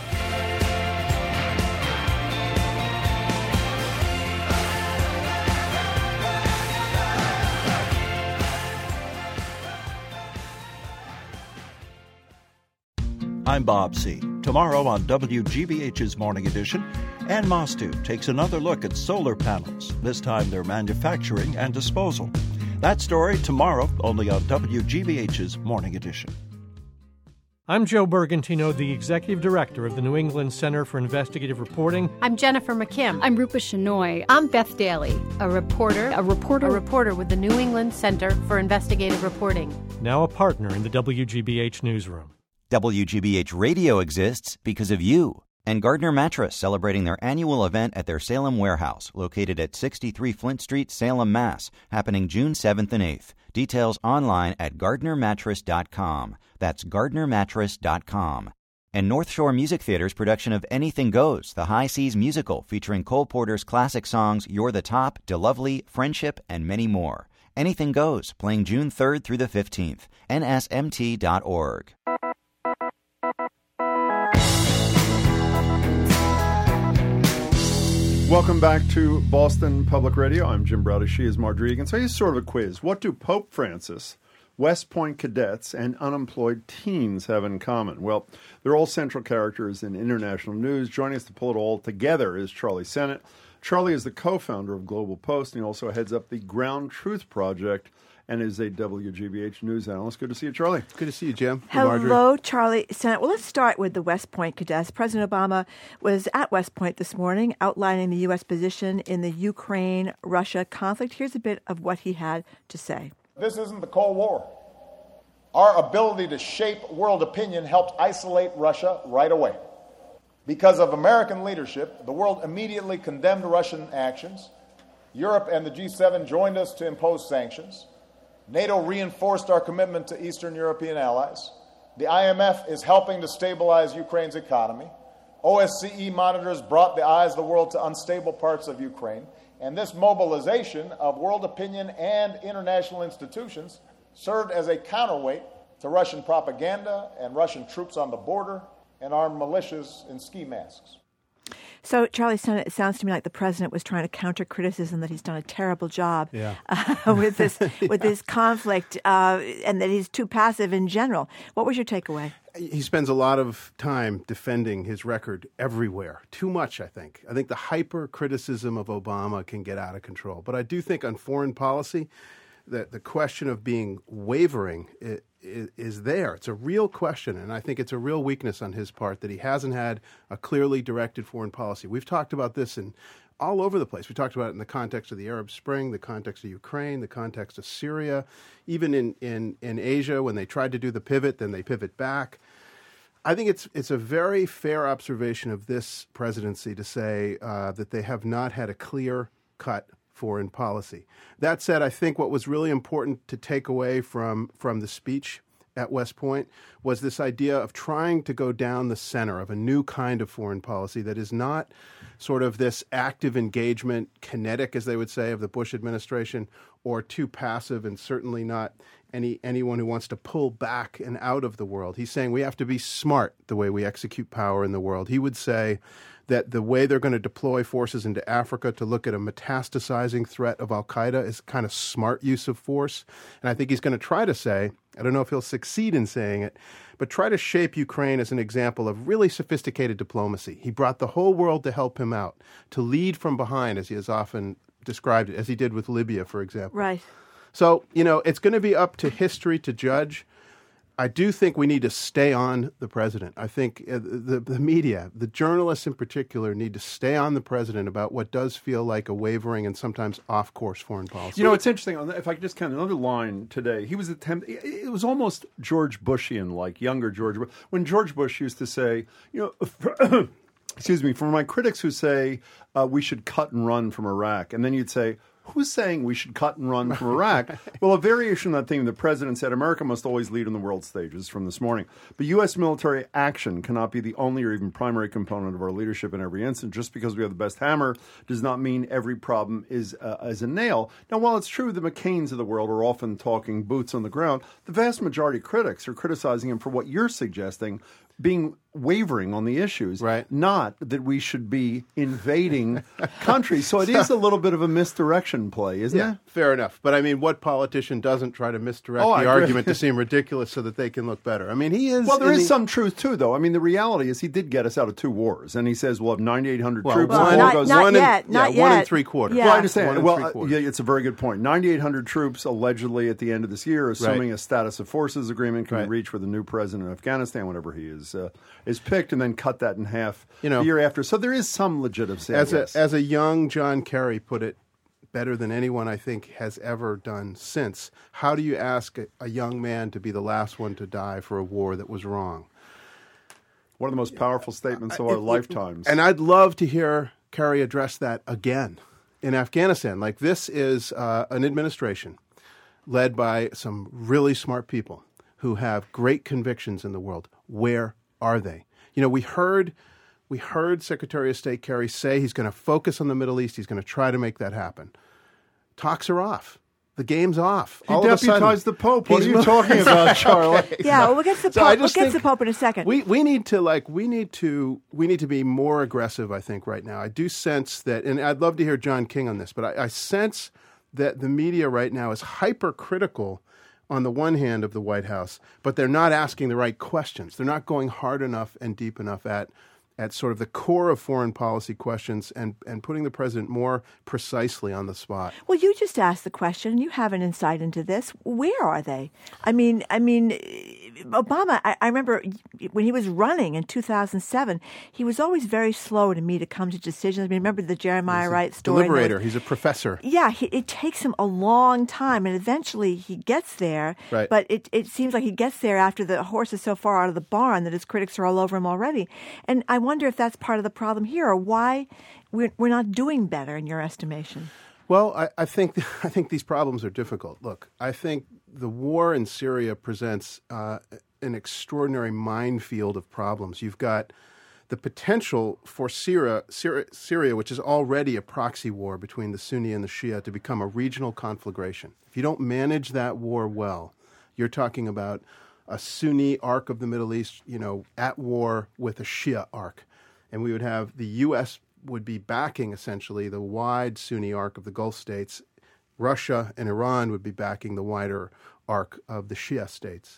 I'm Bob C. Tomorrow on W G B H's Morning Edition, Ann Mostu takes another look at solar panels, this time their manufacturing and disposal. That story tomorrow, only on W G B H's Morning Edition. I'm Joe Bergantino, the Executive Director of the New England Center for Investigative Reporting. I'm Jennifer McKim. I'm Rupa Shenoy. I'm Beth Daly, a reporter, a reporter, a reporter with the New England Center for Investigative Reporting. Now a partner in the W G B H newsroom. W G B H Radio exists because of you. And Gardner Mattress, celebrating their annual event at their Salem warehouse, located at sixty-three Flint Street, Salem, Mass., happening June seventh and eighth. Details online at gardner mattress dot com. That's gardner mattress dot com. And North Shore Music Theater's production of Anything Goes, the High Seas musical, featuring Cole Porter's classic songs You're the Top, DeLovely, Friendship, and many more. Anything Goes, playing June third through the fifteenth. N S M T dot org. Welcome back to Boston Public Radio. I'm Jim Browder. She is Marjorie Egan. So here's sort of a quiz. What do Pope Francis, West Point cadets, and unemployed teens have in common? Well, they're all central characters in international news. Joining us to pull it all together is Charlie Sennott. Charlie is the co-founder of Global Post, and he also heads up the Ground Truth Project and is a W G B H news analyst. Good to see you, Charlie. Good to see you, Jim. Hello, Charlie Sennott. Well, let's start with the West Point cadets. President Obama was at West Point this morning outlining the U S position in the Ukraine-Russia conflict. Here's a bit of what he had to say. This isn't the Cold War. Our ability to shape world opinion helped isolate Russia right away. Because of American leadership, the world immediately condemned Russian actions. Europe and the G seven joined us to impose sanctions. NATO reinforced our commitment to Eastern European allies. The I M F is helping to stabilize Ukraine's economy. O S C E monitors brought the eyes of the world to unstable parts of Ukraine. And this mobilization of world opinion and international institutions served as a counterweight to Russian propaganda and Russian troops on the border and armed militias in ski masks. So, Charlie, it sounds to me like the president was trying to counter criticism that he's done a terrible job yeah. uh, with this yeah. with this conflict, uh, and that he's too passive in general. What was your takeaway? He spends a lot of time defending his record everywhere. Too much, I think. I think the hyper criticism of Obama can get out of control. But I do think on foreign policy, that the question of being wavering is, is there. It's a real question, and I think it's a real weakness on his part that he hasn't had a clearly directed foreign policy. We've talked about this in all over the place. We talked about it in the context of the Arab Spring, the context of Ukraine, the context of Syria, even in, in, in Asia when they tried to do the pivot, then they pivot back. I think it's it's a very fair observation of this presidency to say uh, that they have not had a clear-cut foreign policy. That said, I think what was really important to take away from, from the speech at West Point was this idea of trying to go down the center of a new kind of foreign policy that is not sort of this active engagement, kinetic, as they would say, of the Bush administration, or too passive, and certainly not any anyone who wants to pull back and out of the world. He's saying we have to be smart the way we execute power in the world. He would say that the way they're going to deploy forces into Africa to look at a metastasizing threat of al-Qaeda is kind of smart use of force. And I think he's going to try to say, I don't know if he'll succeed in saying it, but try to shape Ukraine as an example of really sophisticated diplomacy. He brought the whole world to help him out, to lead from behind, as he has often described it, as he did with Libya, for example. Right. So, you know, it's going to be up to history to judge. I do think we need to stay on the president. I think uh, the, the media, the journalists in particular, need to stay on the president about what does feel like a wavering and sometimes off-course foreign policy. You know, it's interesting. If I could just kind of another line today, he was attempting. It was almost George Bushian, like younger George Bush. When George Bush used to say, you know, excuse me, for my critics who say uh, we should cut and run from Iraq, and then you'd say, who's saying we should cut and run from Iraq? Well, a variation of that theme, the president said, America must always lead on the world stages from this morning. But U S military action cannot be the only or even primary component of our leadership in every instant. Just because we have the best hammer does not mean every problem is, uh, is a nail. Now, while it's true the McCains of the world are often talking boots on the ground, the vast majority of critics are criticizing him for what you're suggesting, being wavering on the issues, right? Not that we should be invading countries. So it is a little bit of a misdirection play, isn't yeah, it? Fair enough. But I mean, what politician doesn't try to misdirect oh, the I argument agree. to seem ridiculous so that they can look better? I mean, he is... Well, there is the... some truth, too, though. I mean, the reality is he did get us out of two wars. And he says we'll have ninety-eight hundred well, troops. Well, one, not, goes, not one yet. And, not yeah, yet. One and three quarters. Yeah. Well, I understand. Well, uh, yeah, it's a very good point. ninety-eight hundred troops allegedly at the end of this year, assuming right. a status of forces agreement can right. be reached with the new president of Afghanistan, whenever he is uh, is picked, and then cut that in half you know, the year after. So there is some legitimacy. As a, as a young John Kerry put it better than anyone I think has ever done since, how do you ask a, a young man to be the last one to die for a war that was wrong? One of the most powerful statements of our it, lifetimes. And I'd love to hear Kerry address that again in Afghanistan. Like, this is uh, an administration led by some really smart people who have great convictions in the world. Where are they? You know, we heard we heard Secretary of State Kerry say he's going to focus on the Middle East. He's going to try to make that happen. Talks are off. The game's off. He All deputized the Pope. What are you moved. talking about, Charlie? Okay, yeah, so, well, we'll get to the so Pope. We'll get to the Pope in a second. We we need to like we need to we need to be more aggressive, I think, right now. I do sense that, and I'd love to hear John King on this, but I, I sense that the media right now is hypercritical on the one hand of the White House, but they're not asking the right questions. They're not going hard enough and deep enough at at sort of the core of foreign policy questions and, and putting the president more precisely on the spot. Well, you just asked the question. You have an insight into this. Where are they? I mean, I mean, Obama, I, I remember when he was running in two thousand seven, he was always very slow to me to come to decisions. I mean, remember the Jeremiah Wright story? Deliberator. Was, He's a professor. Yeah, he, it takes him a long time, and eventually he gets there. Right. But it, it seems like he gets there after the horse is so far out of the barn that his critics are all over him already. And I wonder if that's part of the problem here, or why we're, we're not doing better in your estimation. Well, I, I think I think these problems are difficult. Look, I think the war in Syria presents uh, an extraordinary minefield of problems. You've got the potential for Syria, Syria, Syria, which is already a proxy war between the Sunni and the Shia, to become a regional conflagration. If you don't manage that war well, you're talking about a Sunni arc of the Middle East, you know, at war with a Shia arc. And we would have the U S would be backing essentially the wide Sunni arc of the Gulf states. Russia and Iran would be backing the wider arc of the Shia states.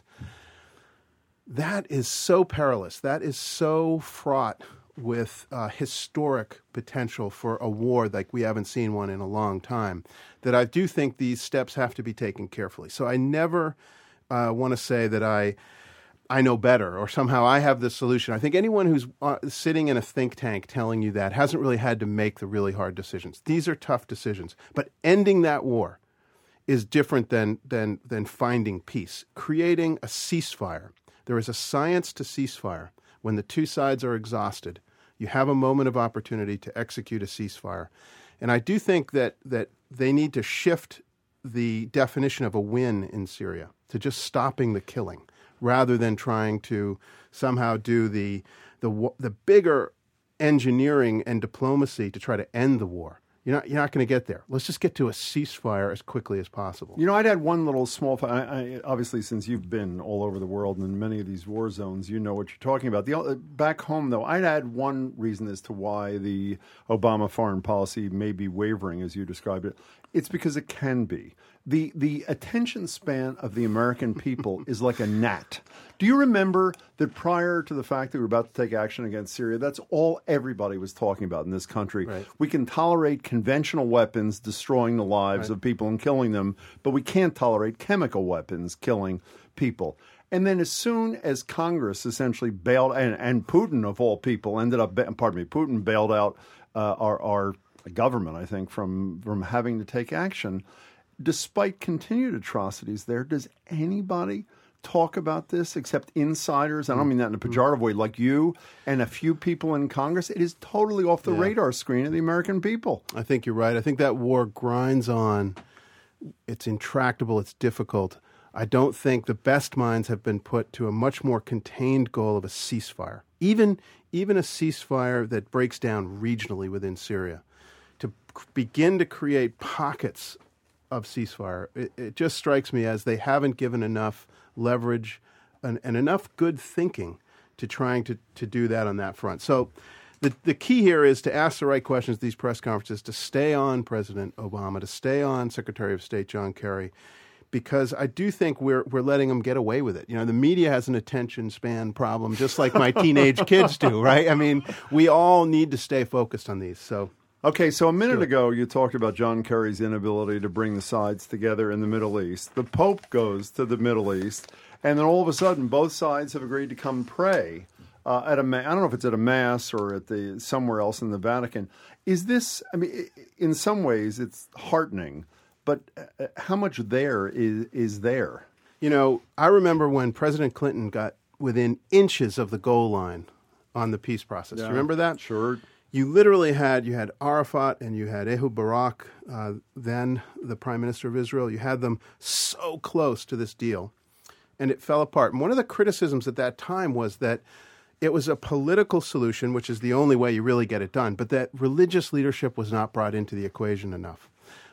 That is so perilous. That is so fraught with uh, historic potential for a war like we haven't seen one in a long time, that I do think these steps have to be taken carefully. So I never uh, want to say that I I know better or somehow I have the solution. I think anyone who's uh, sitting in a think tank telling you that hasn't really had to make the really hard decisions. These are tough decisions. But ending that war is different than than than finding peace. Creating a ceasefire. There is a science to ceasefire. When the two sides are exhausted, you have a moment of opportunity to execute a ceasefire. And I do think that that they need to shift the definition of a win in Syria to just stopping the killing, rather than trying to somehow do the the the bigger engineering and diplomacy to try to end the war. You're not you're not going to get there. Let's just get to a ceasefire as quickly as possible. You know, I'd add one little small. I, I, obviously, since you've been all over the world and in many of these war zones, you know what you're talking about. The back home, though, I'd add one reason as to why the Obama foreign policy may be wavering, as you described it. It's because it can be. The the attention span of the American people is like a gnat. Do you remember that prior to the fact that we were about to take action against Syria, that's all everybody was talking about in this country. Right. We can tolerate conventional weapons destroying the lives Right. of people and killing them, but we can't tolerate chemical weapons killing people. And then as soon as Congress essentially bailed, and, and Putin, of all people, ended up, pardon me, Putin bailed out uh, our, our government, I think, from, from having to take action. Despite continued atrocities there, does anybody talk about this except insiders? I don't mean that in a pejorative way, like you and a few people in Congress. It is totally off the Yeah. radar screen of the American people. I think you're right. I think that war grinds on. It's intractable. It's difficult. I don't think the best minds have been put to a much more contained goal of a ceasefire, even even a ceasefire that breaks down regionally within Syria, to begin to create pockets of ceasefire. It, it just strikes me as they haven't given enough leverage and, and enough good thinking to trying to, to do that on that front. So the the key here is to ask the right questions at these press conferences, to stay on President Obama, to stay on Secretary of State John Kerry, because I do think we're we're letting them get away with it. You know, the media has an attention span problem, just like my teenage kids do, right? I mean, we all need to stay focused on these. So. Okay, so a minute ago you talked about John Kerry's inability to bring the sides together in the Middle East. The Pope goes to the Middle East, and then all of a sudden both sides have agreed to come pray uh, at a ma- I don't know if it's at a mass or at the somewhere else in the Vatican. Is this? I mean, in some ways it's heartening, but uh, how much there is is there? You know, I remember when President Clinton got within inches of the goal line on the peace process. Yeah, You remember that? Sure. You literally had, you had Arafat and you had Ehud Barak, uh, then the Prime Minister of Israel. You had them so close to this deal, and it fell apart. And one of the criticisms at that time was that it was a political solution, which is the only way you really get it done, but that religious leadership was not brought into the equation enough.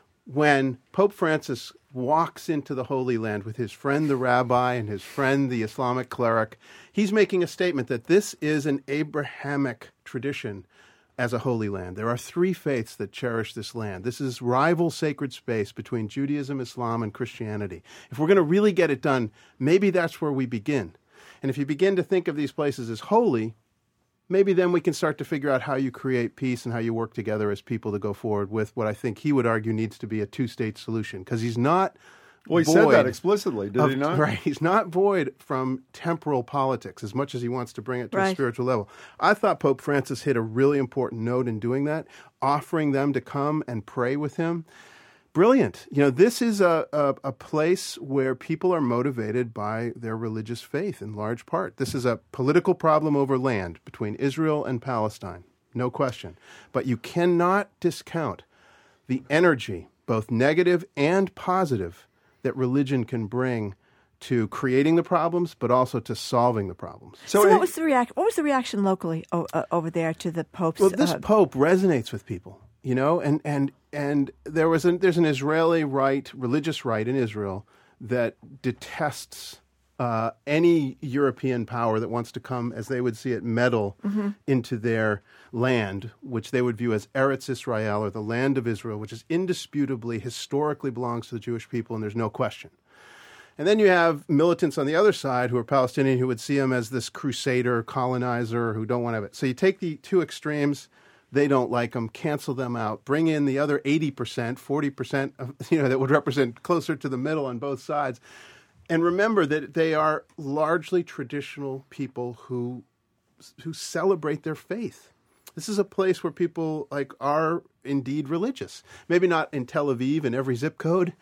When Pope Francis walks into the Holy Land with his friend the rabbi and his friend the Islamic cleric, he's making a statement that this is an Abrahamic tradition as a holy land. There are three faiths that cherish this land. This is rival sacred space between Judaism, Islam, and Christianity. If we're going to really get it done, maybe that's where we begin. And if you begin to think of these places as holy, maybe then we can start to figure out how you create peace and how you work together as people to go forward with what I think he would argue needs to be a two-state solution. Because he's not Well, he void said that explicitly, did of, he not? Right. He's not void from temporal politics as much as he wants to bring it to Right. a spiritual level. I thought Pope Francis hit a really important note in doing that, offering them to come and pray with him. Brilliant. You know, this is a, a, a place where people are motivated by their religious faith in large part. This is a political problem over land between Israel and Palestine, no question. But you cannot discount the energy, both negative and positive, that religion can bring to creating the problems, but also to solving the problems. So, so what was the reaction? What was the reaction locally o- uh, over there to the Pope's? Well, this uh, Pope resonates with people, you know, and and and there was an, there's an Israeli right, religious right in Israel that detests uh, any European power that wants to come, as they would see it, meddle Mm-hmm. into their land, which they would view as Eretz Israel, or the land of Israel, which is indisputably, historically belongs to the Jewish people, and there's no question. And then you have militants on the other side who are Palestinian who would see him as this crusader, colonizer, who don't want to have it. So you take the two extremes, they don't like them, cancel them out, bring in the other eighty percent, forty percent of, you know, that would represent closer to the middle on both sides. And remember that they are largely traditional people who who celebrate their faith. This is a place where people like are indeed religious. Maybe not in Tel Aviv in every zip code,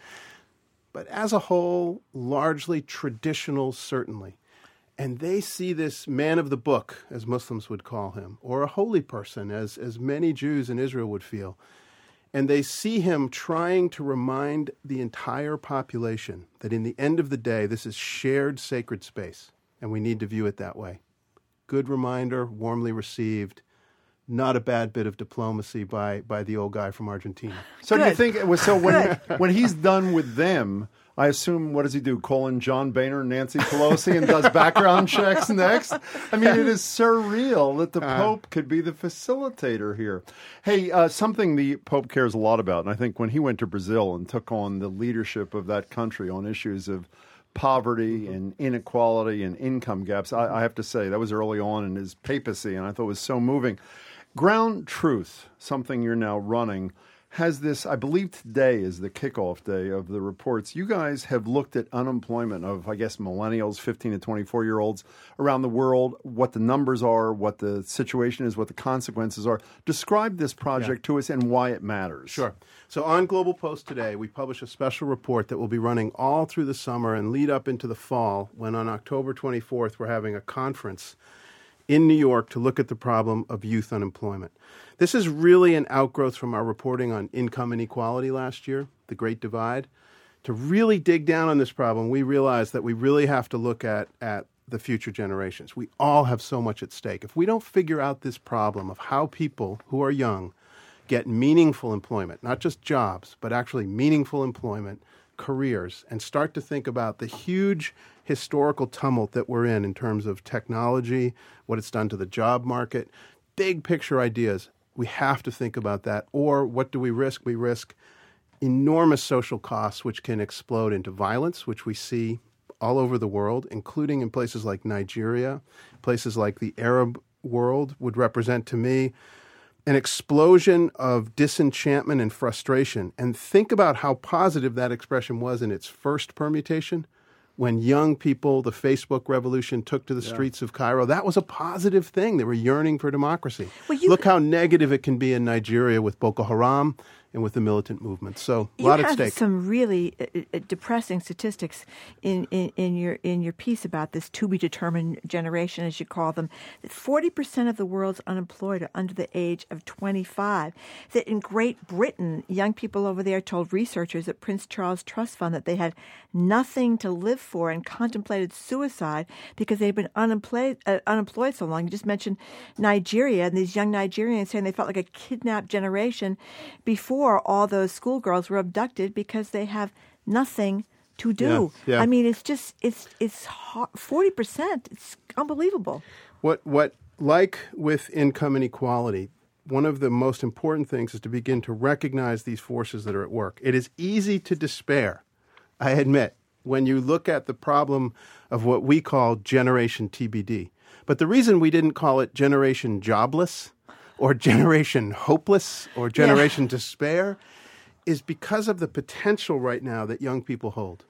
but as a whole, largely traditional, certainly. And they see this man of the book, as Muslims would call him, or a holy person, as, as many Jews in Israel would feel. And they see him trying to remind the entire population that in the end of the day, this is shared sacred space, and we need to view it that way. Good reminder, warmly received. Not a bad bit of diplomacy by, by the old guy from Argentina. So do you think it was so when when he's done with them, I assume, what does he do? Call in John Boehner and Nancy Pelosi and does background checks next? I mean, it is surreal that the Pope could be the facilitator here. Hey, uh, something the Pope cares a lot about, and I think when he went to Brazil and took on the leadership of that country on issues of poverty and inequality and income gaps, I, I have to say, that was early on in his papacy, and I thought it was so moving. Ground Truth, something you're now running, has this, I believe today is the kickoff day of the reports. You guys have looked at unemployment of, I guess, millennials, fifteen to twenty-four-year-olds around the world, what the numbers are, what the situation is, what the consequences are. Describe this project yeah. to us and why it matters. Sure. So on Global Post today, we publish a special report that will be running all through the summer and lead up into the fall, when on October twenty-fourth we're having a conference in New York to look at the problem of youth unemployment. This is really an outgrowth from our reporting on income inequality last year, the Great Divide. To really dig down on this problem, we realized that we really have to look at, at the future generations. We all have so much at stake. If we don't figure out this problem of how people who are young get meaningful employment, not just jobs, but actually meaningful employment, careers, and start to think about the huge historical tumult that we're in in terms of technology, what it's done to the job market, big picture ideas, we have to think about that. Or what do we risk? We risk enormous social costs, which can explode into violence, which we see all over the world, including in places like Nigeria, places like the Arab world would represent to me an explosion of disenchantment and frustration. And think about how positive that expression was in its first permutation. When young people, the Facebook revolution, took to the yeah. streets of Cairo, that was a positive thing. They were yearning for democracy. Well, you, Look how negative it can be in Nigeria with Boko Haram and with the militant movement. So a lot at stake. You have some really uh, depressing statistics in, in, in your in your piece about this to-be-determined generation, as you call them. That forty percent of the world's unemployed are under the age of twenty-five. That in Great Britain, young people over there told researchers at Prince Charles Trust Fund that they had nothing to live for and contemplated suicide because they'd been unemployed, uh, unemployed so long. You just mentioned Nigeria, and these young Nigerians saying they felt like a kidnapped generation before all those schoolgirls were abducted because they have nothing to do. Yeah, yeah. I mean, it's just, it's it's forty percent. It's unbelievable. What What, like with income inequality, one of the most important things is to begin to recognize these forces that are at work. It is easy to despair, I admit, when you look at the problem of what we call Generation T B D. But the reason we didn't call it Generation Jobless or Generation Hopeless or Generation yeah. Despair is because of the potential right now that young people hold.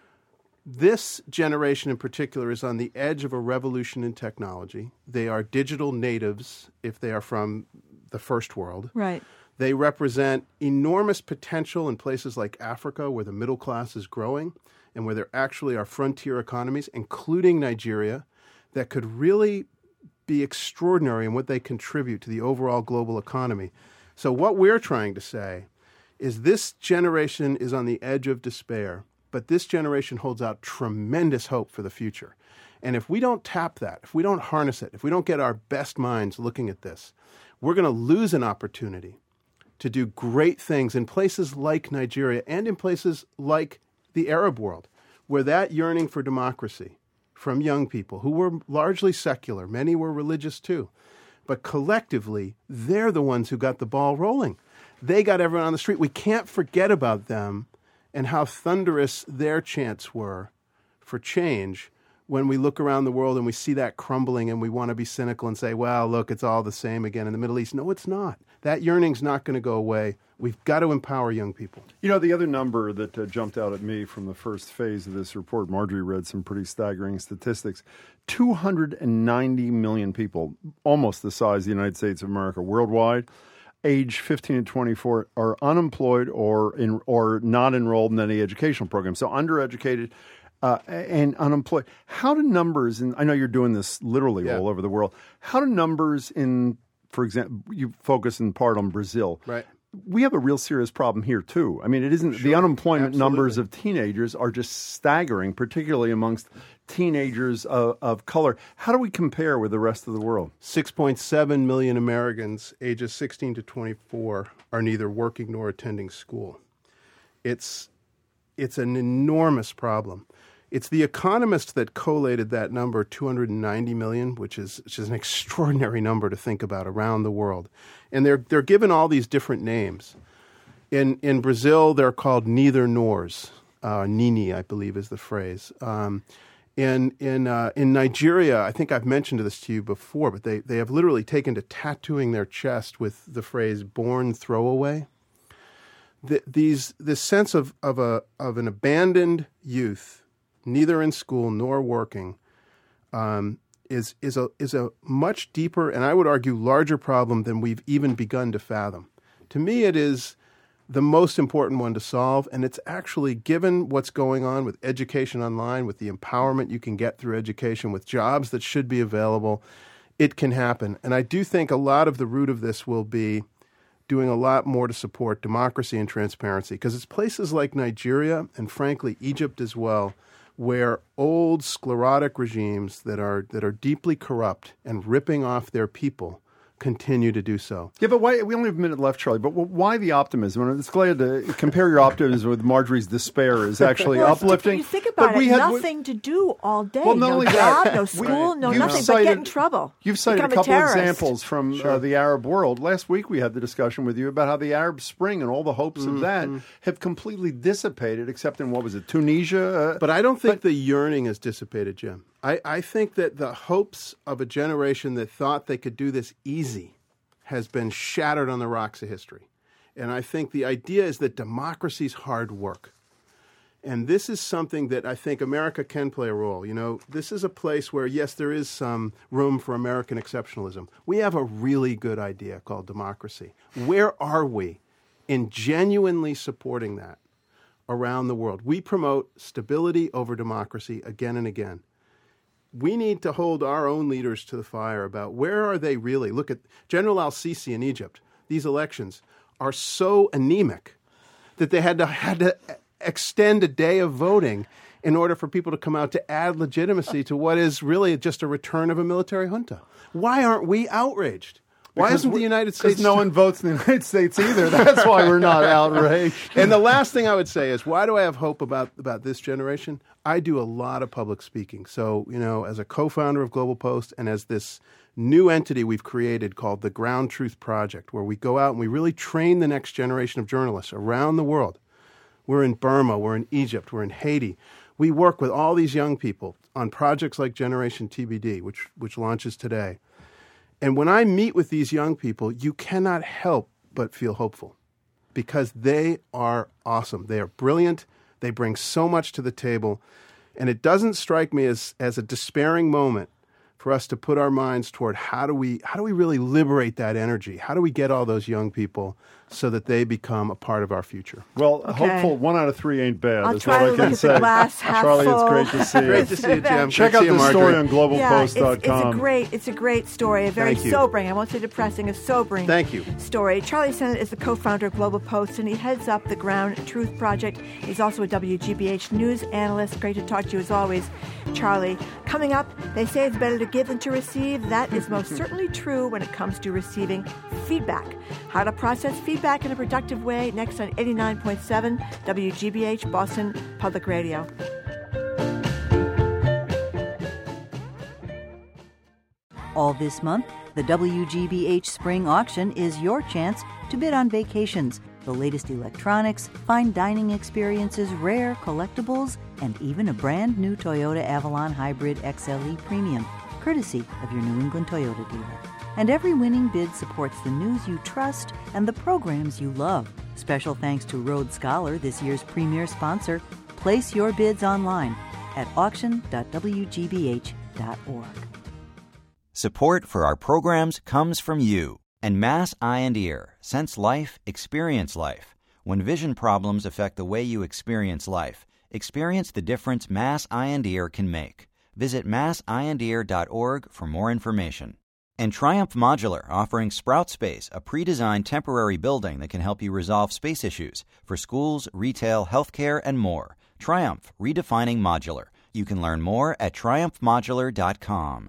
This generation in particular is on the edge of a revolution in technology. They are digital natives if they are from the first world. Right. They represent enormous potential in places like Africa, where the middle class is growing and where there actually are frontier economies, including Nigeria, that could really be extraordinary in what they contribute to the overall global economy. So what we're trying to say is this generation is on the edge of despair, but this generation holds out tremendous hope for the future. And if we don't tap that, if we don't harness it, if we don't get our best minds looking at this, we're going to lose an opportunity to do great things in places like Nigeria and in places like the Arab world, where that yearning for democracy from young people who were largely secular. Many were religious too. But collectively, they're the ones who got the ball rolling. They got everyone on the street. We can't forget about them and how thunderous their chants were for change when we look around the world and we see that crumbling and we want to be cynical and say, well, look, it's all the same again in the Middle East. No, it's not. That yearning's not going to go away. We've got to empower young people. You know, the other number that uh, jumped out at me from the first phase of this report, Marjorie read some pretty staggering statistics. two hundred ninety million people, almost the size of the United States of America worldwide, age fifteen to twenty-four, are unemployed or in, or not enrolled in any educational program. So undereducated uh, and unemployed. How do numbers, and I know you're doing this literally yeah. all over the world, how do numbers in, for example, you focus in part on Brazil. Right. We have a real serious problem here, too. I mean, it isn't sure, the unemployment absolutely. numbers of teenagers are just staggering, particularly amongst teenagers of, of color. How do we compare with the rest of the world? six point seven million Americans ages sixteen to twenty-four are neither working nor attending school. It's, it's an enormous problem. It's The Economist that collated that number, two hundred ninety million, which is, which is an extraordinary number to think about around the world. And they're they're given all these different names. In in Brazil, they're called neither nors. Uh, Nini, I believe, is the phrase. Um, in in uh, in Nigeria, I think I've mentioned this to you before, but they, they have literally taken to tattooing their chest with the phrase "born throwaway." The, these this sense of of a of an abandoned youth, neither in school nor working, um, is is a is a much deeper and I would argue larger problem than we've even begun to fathom. To me, it is the most important one to solve, and it's actually, given what's going on with education online, with the empowerment you can get through education, with jobs that should be available, it can happen. And I do think a lot of the root of this will be doing a lot more to support democracy and transparency, because it's places like Nigeria and, frankly, Egypt as well, where old sclerotic regimes that are that are deeply corrupt and ripping off their people continue to do so. Yeah, but why? We only have a minute left, Charlie. But why the optimism? And it's glad to compare your optimism with Marjorie's despair is actually well, uplifting. You think about but it, we had, nothing we, to do all day. Well, not no only job, that, no school, we, no nothing cited, but get in trouble. You've cited Become a couple a examples from sure. uh, the Arab world. Last week we had the discussion with you about how the Arab Spring and all the hopes mm-hmm. of that have completely dissipated, except in, what was it, Tunisia? Uh, but I don't think but, the yearning has dissipated, Jim. I, I think that the hopes of a generation that thought they could do this easy has been shattered on the rocks of history. And I think the idea is that democracy's hard work. And this is something that I think America can play a role. You know, this is a place where, yes, there is some room for American exceptionalism. We have a really good idea called democracy. Where are we in genuinely supporting that around the world? We promote stability over democracy again and again. We need to hold our own leaders to the fire about where are they really. Look at General al-Sisi in Egypt. These elections are so anemic that they had to had to extend a day of voting in order for people to come out to add legitimacy to what is really just a return of a military junta. Why aren't we outraged? Why because isn't the United States... Because no one votes in the United States either. That's why we're not outraged. And the last thing I would say is, why do I have hope about, about this generation? I do a lot of public speaking. So, you know, as a co-founder of Global Post and as this new entity we've created called the Ground Truth Project, where we go out and we really train the next generation of journalists around the world. We're in Burma, we're in Egypt, we're in Haiti. We work with all these young people on projects like Generation T B D, which which launches today. And when I meet with these young people, you cannot help but feel hopeful because they are awesome. They are brilliant. They bring so much to the table. And it doesn't strike me as, as a despairing moment for us to put our minds toward how do we how do we really liberate that energy? How do we get all those young people so that they become a part of our future? Well, okay. hopeful one out of three ain't bad. I'll That's try what to I can look say. at the glass half Charlie, full. it's great to see you. Great to see you, Jim. Check great out you, the Marjorie. story on global post dot com. Yeah, it's, it's a great, it's a great story. A very Thank you. sobering. I won't say depressing. A sobering. Thank you. Story. Charlie Sennott is the co-founder of Global Post, and he heads up the Ground Truth Project. He's also a W G B H news analyst. Great to talk to you as always, Charlie. Coming up, they say it's better to give than to receive. That is most certainly true when it comes to receiving feedback. How to process feedback in a productive way. Next on eighty-nine point seven W G B H Boston Public Radio. All this month, the W G B H Spring Auction is your chance to bid on vacations, the latest electronics, fine dining experiences, rare collectibles, and even a brand new Toyota Avalon Hybrid X L E Premium, courtesy of your New England Toyota dealer. And every winning bid supports the news you trust and the programs you love. Special thanks to Rhodes Scholar, this year's premier sponsor. Place your bids online at auction dot w g b h dot org. Support for our programs comes from you and Mass Eye and Ear. Sense life, experience life. When vision problems affect the way you experience life, experience the difference Mass Eye and Ear can make. Visit mass eye and ear dot org for more information. And Triumph Modular, offering Sprout Space, a pre-designed temporary building that can help you resolve space issues for schools, retail, healthcare, and more. Triumph, redefining modular. You can learn more at triumph modular dot com.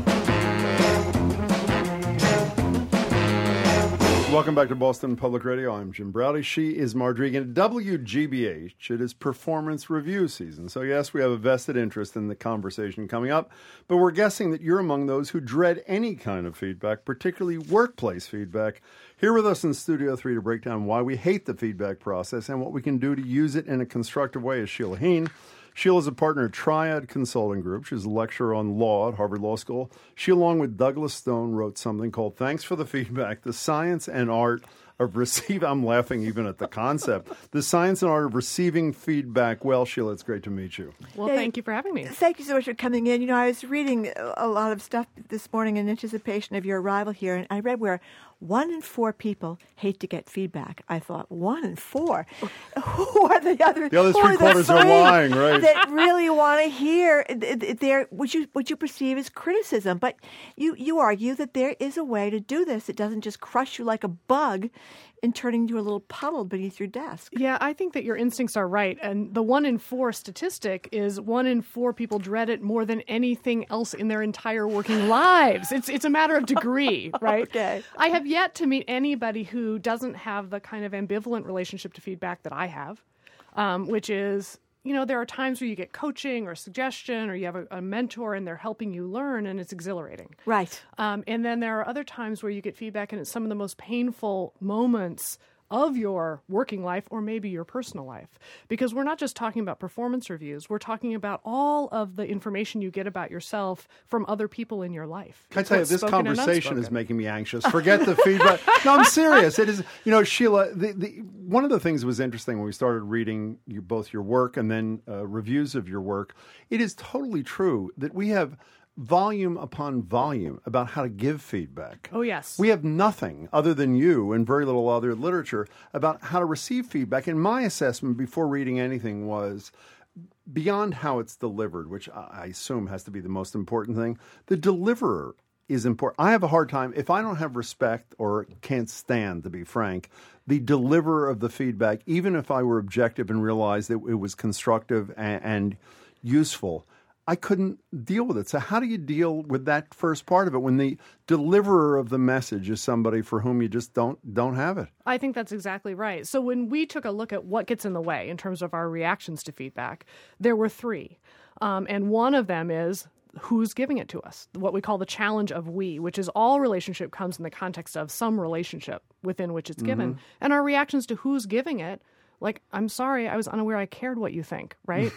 Welcome back to Boston Public Radio. I'm Jim Browdy. She is Margery. At W G B H, it is performance review season. So, yes, we have a vested interest in the conversation coming up, but we're guessing that you're among those who dread any kind of feedback, particularly workplace feedback. Here with us in Studio three to break down why we hate the feedback process and what we can do to use it in a constructive way is Sheila Heen. Sheila is a partner at Triad Consulting Group. She's a lecturer on law at Harvard Law School. She, along with Douglas Stone, wrote something called Thanks for the Feedback, the Science and Art of Receiving... I'm laughing even at the concept. The Science and Art of Receiving Feedback. Well, Sheila, it's great to meet you. Well, hey, thank you for having me. Thank you so much for coming in. You know, I was reading a lot of stuff this morning in anticipation of your arrival here, and I read where one in four people hate to get feedback. I thought, one in four? Who are the other? The other three quarters are lying, right? That really want to hear their what you what you perceive as criticism. But you you argue that there is a way to do this. It doesn't just crush you like a bug and turning into a little puddle beneath your desk. Yeah, I think that your instincts are right. And the one in four statistic is one in four people dread it more than anything else in their entire working lives. It's it's a matter of degree, right? Okay. I have yet to meet anybody who doesn't have the kind of ambivalent relationship to feedback that I have, um, which is, you know, there are times where you get coaching or suggestion or you have a, a mentor and they're helping you learn and it's exhilarating. Right. Um, and then there are other times where you get feedback and it's some of the most painful moments of your working life or maybe your personal life. Because we're not just talking about performance reviews. We're talking about all of the information you get about yourself from other people in your life. Can I tell you, this conversation is making me anxious. Forget the feedback. No, I'm serious. It is, you know, Sheila, the, the, one of the things that was interesting when we started reading you, both your work and then uh, reviews of your work, it is totally true that we have volume upon volume about how to give feedback. Oh, yes. We have nothing other than you and very little other literature about how to receive feedback. And my assessment before reading anything was, beyond how it's delivered, which I assume has to be the most important thing, the deliverer is important. I have a hard time, if I don't have respect or can't stand, to be frank, the deliverer of the feedback, even if I were objective and realized that it was constructive and, and useful, I couldn't deal with it. So how do you deal with that first part of it when the deliverer of the message is somebody for whom you just don't don't have it? I think that's exactly right. So when we took a look at what gets in the way in terms of our reactions to feedback, there were three. Um, and one of them is who's giving it to us, what we call the challenge of we, which is all relationship comes in the context of some relationship within which it's given. Mm-hmm. And our reactions to who's giving it, like, I'm sorry, I was unaware I cared what you think, right?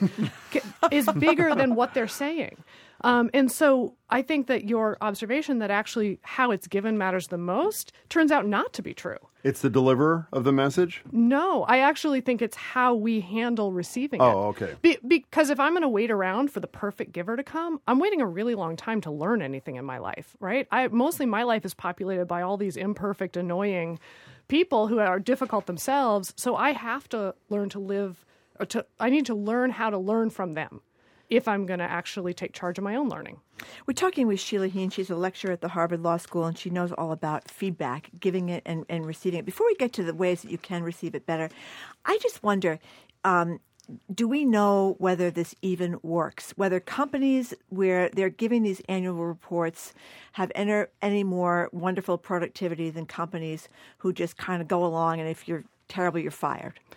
is bigger than what they're saying. Um, and so I think that your observation that actually how it's given matters the most turns out not to be true. It's the deliverer of the message? No, I actually think it's how we handle receiving it. Oh, okay. Be- because if I'm going to wait around for the perfect giver to come, I'm waiting a really long time to learn anything in my life, right? I mostly my life is populated by all these imperfect, annoying people who are difficult themselves. So I have to learn to live, or to, I need to learn how to learn from them if I'm going to actually take charge of my own learning. We're talking with Sheila Heen. She's a lecturer at the Harvard Law School, and she knows all about feedback, giving it and, and receiving it. Before we get to the ways that you can receive it better, I just wonder, um, do we know whether this even works? Whether companies where they're giving these annual reports have enter, any more wonderful productivity than companies who just kind of go along, and if you're terrible, you're fired?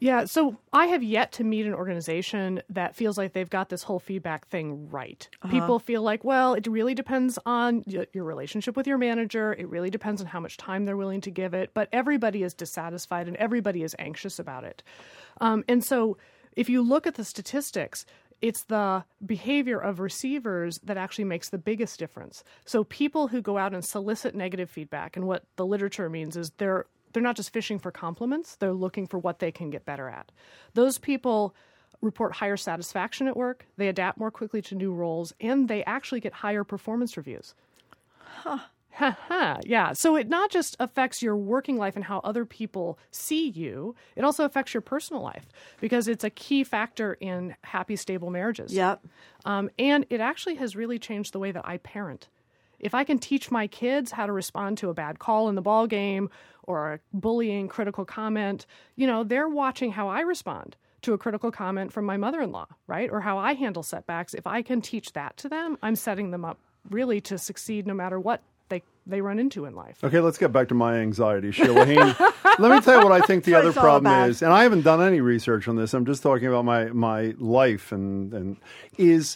Yeah, so I have yet to meet an organization that feels like they've got this whole feedback thing right. Uh-huh. People feel like, well, it really depends on y- your relationship with your manager. It really depends on how much time they're willing to give it. But everybody is dissatisfied and everybody is anxious about it. Um, and so if you look at the statistics, it's the behavior of receivers that actually makes the biggest difference. So people who go out and solicit negative feedback, and what the literature means is they're They're not just fishing for compliments, they're looking for what they can get better at. Those people report higher satisfaction at work, they adapt more quickly to new roles, and they actually get higher performance reviews. Huh. Ha ha. Yeah. So it not just affects your working life and how other people see you, it also affects your personal life because it's a key factor in happy, stable marriages. Yep. Um, and it actually has really changed the way that I parent. If I can teach my kids how to respond to a bad call in the ball game or a bullying critical comment, you know, they're watching how I respond to a critical comment from my mother-in-law, right? Or how I handle setbacks. If I can teach that to them, I'm setting them up really to succeed no matter what they, they run into in life. Okay, let's get back to my anxiety, Sheila Heen. Let me tell you what I think the other problem is, and I haven't done any research on this, I'm just talking about my, my life, and, and is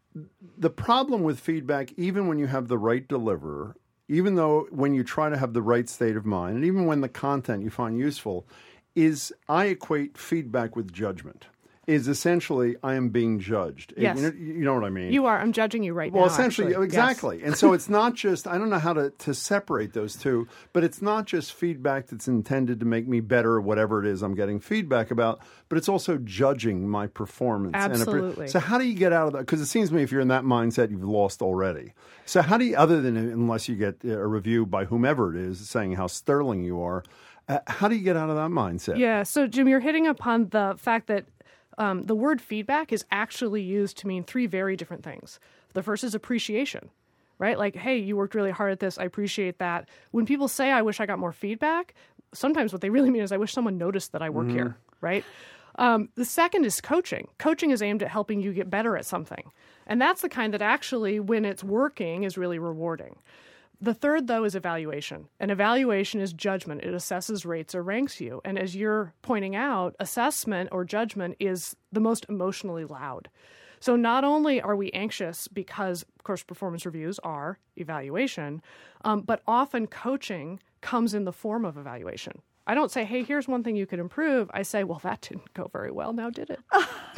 the problem with feedback, even when you have the right deliverer, even though when you try to have the right state of mind, and even when the content you find useful, is I equate feedback with judgment. Is essentially I am being judged. Yes. You know, you know what I mean? You are. I'm judging you right well, now. Well, essentially, actually. exactly. Yes. And so it's not just, I don't know how to, to separate those two, but it's not just feedback that's intended to make me better or whatever it is I'm getting feedback about, but it's also judging my performance. Absolutely. And so how do you get out of that? Because it seems to me if you're in that mindset, you've lost already. So how do you, other than unless you get a review by whomever it is saying how sterling you are, uh, how do you get out of that mindset? Yeah. So, Jim, you're hitting upon the fact that Um, the word feedback is actually used to mean three very different things. The first is appreciation, right? Like, hey, you worked really hard at this. I appreciate that. When people say, I wish I got more feedback, sometimes what they really mean is, I wish someone noticed that I work Mm-hmm. here, right? Um, the second is coaching. Coaching is aimed at helping you get better at something. And that's the kind that actually, when it's working, is really rewarding. The third, though, is evaluation. And evaluation is judgment. It assesses, rates, or ranks you. And as you're pointing out, assessment or judgment is the most emotionally loud. So not only are we anxious because, of course, performance reviews are evaluation, um, but often coaching comes in the form of evaluation. I don't say, hey, here's one thing you could improve. I say, well, that didn't go very well. Now did it?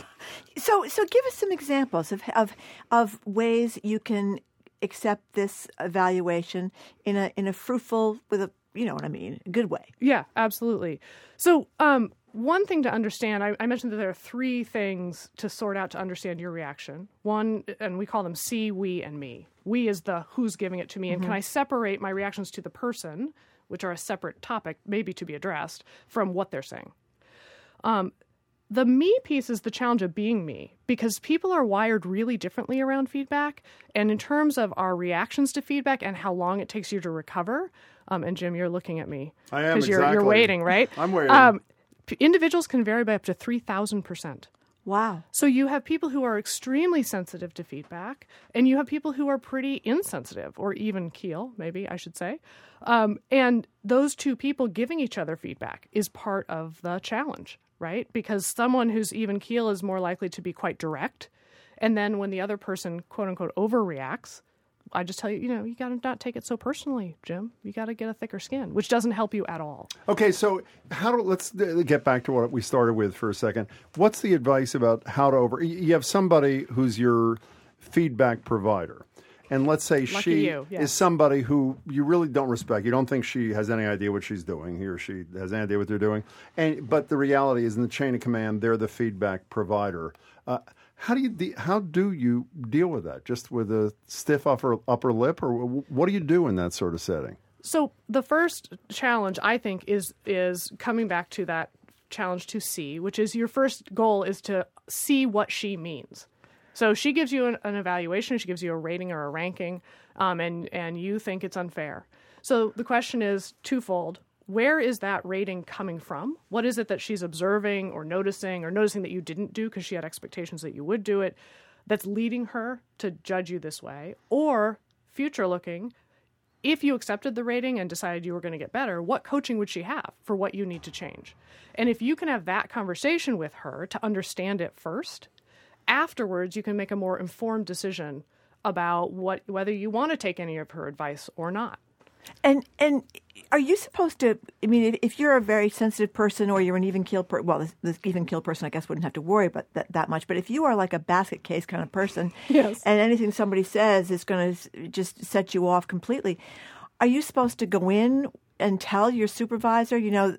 So so give us some examples of of, of ways you can accept this evaluation in a in a fruitful, with a, you know what I mean, good way. Yeah, absolutely. So um, one thing to understand, I, I mentioned that there are three things to sort out to understand your reaction. One, and we call them C, we, and me. We is the who's giving it to me, and Mm-hmm. can I separate my reactions to the person, which are a separate topic, maybe to be addressed, from what they're saying. Um, The me piece is the challenge of being me, because people are wired really differently around feedback. And in terms of our reactions to feedback and how long it takes you to recover, um, and Jim, you're looking at me. I am, Because you're, exactly. you're waiting, right? I'm waiting. Um, p- individuals can vary by up to three thousand percent. Wow. So you have people who are extremely sensitive to feedback, and you have people who are pretty insensitive, or even keel, maybe I should say. Um, and those two people giving each other feedback is part of the challenge, right? Because someone who's even keel is more likely to be quite direct. And then when the other person, quote unquote, overreacts, I just tell you, you know, you got to not take it so personally, Jim. You got to get a thicker skin, which doesn't help you at all. Okay, so how do let's get back to what we started with for a second. What's the advice about how to over? You have somebody who's your feedback provider, and let's say Lucky she you, yes. is somebody who you really don't respect. You don't think she has any idea what she's doing. He or she has any idea what they're doing. And but the reality is, in the chain of command, they're the feedback provider. Uh, How do you de- how do you deal with that? Just with a stiff upper upper lip, or what do you do in that sort of setting? So the first challenge, I think, is is coming back to that challenge to see, which is your first goal is to see what she means. So she gives you an, an evaluation, she gives you a rating or a ranking, um, and and you think it's unfair. So the question is twofold. Where is that rating coming from? What is it that she's observing or noticing or noticing that you didn't do because she had expectations that you would do it that's leading her to judge you this way? Or, future looking, if you accepted the rating and decided you were going to get better, what coaching would she have for what you need to change? And if you can have that conversation with her to understand it first, afterwards you can make a more informed decision about what whether you want to take any of her advice or not. And and are you supposed to, I mean, if, if you're a very sensitive person or you're an even-keeled person, well, this, this even-keeled person, I guess, wouldn't have to worry about that, that much. But if you are like a basket case kind of person, yes. and anything somebody says is going to just set you off completely, are you supposed to go in and tell your supervisor, you know,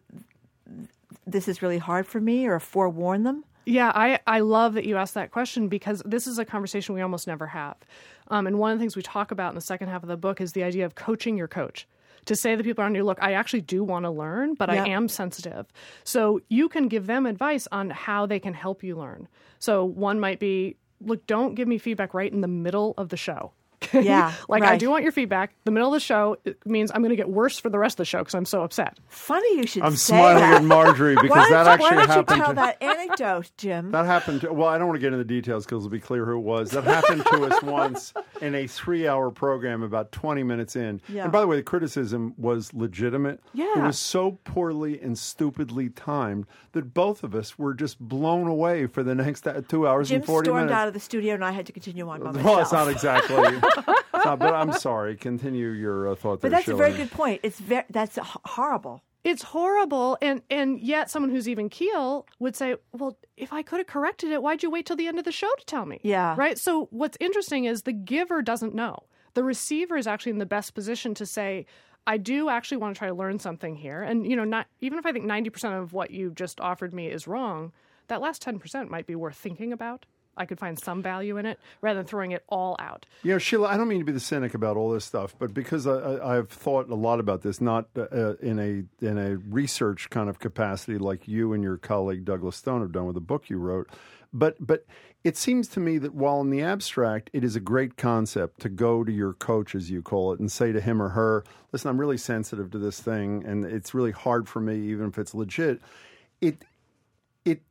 this is really hard for me, or forewarn them? Yeah, I, I love that you asked that question, because this is a conversation we almost never have. Um, and one of the things we talk about in the second half of the book is the idea of coaching your coach. To say to the people around you, look, I actually do want to learn, but yeah. I am sensitive. So you can give them advice on how they can help you learn. So one might be, look, don't give me feedback right in the middle of the show. Yeah, like right. I do want your feedback. The middle of the show, it means I'm going to get worse for the rest of the show because I'm so upset. Funny you should I'm say smiling that. at Marjorie because why that you, actually why don't happened. you tell to, that anecdote, Jim? That happened to, well, I don't want to get into the details because it'll be clear who it was. That happened to us once in a three-hour program about twenty minutes in. Yeah. And by the way, the criticism was legitimate. Yeah. It was so poorly and stupidly timed that both of us were just blown away for the next two hours Jim and forty stormed minutes. out of the studio, and I had to continue on by myself. Well, it's not exactly. it's not, but I'm sorry. Continue your uh, thought there, But that's Sheila. a very good point. It's very, that's h- horrible. It's horrible, and, and yet someone who's even keel would say, well, if I could have corrected it, why'd you wait till the end of the show to tell me? Yeah. Right? So what's interesting is the giver doesn't know. The receiver is actually in the best position to say, I do actually want to try to learn something here. And, you know, not even if I think ninety percent of what you just offered me is wrong, that last ten percent might be worth thinking about. I could find some value in it rather than throwing it all out. You know, Sheila, I don't mean to be the cynic about all this stuff, but because I, I, I've thought a lot about this, not uh, in a in a research kind of capacity like you and your colleague Douglas Stone have done with the book you wrote, but but it seems to me that while in the abstract it is a great concept to go to your coach, as you call it, and say to him or her, listen, I'm really sensitive to this thing, and it's really hard for me, even if it's legit. It it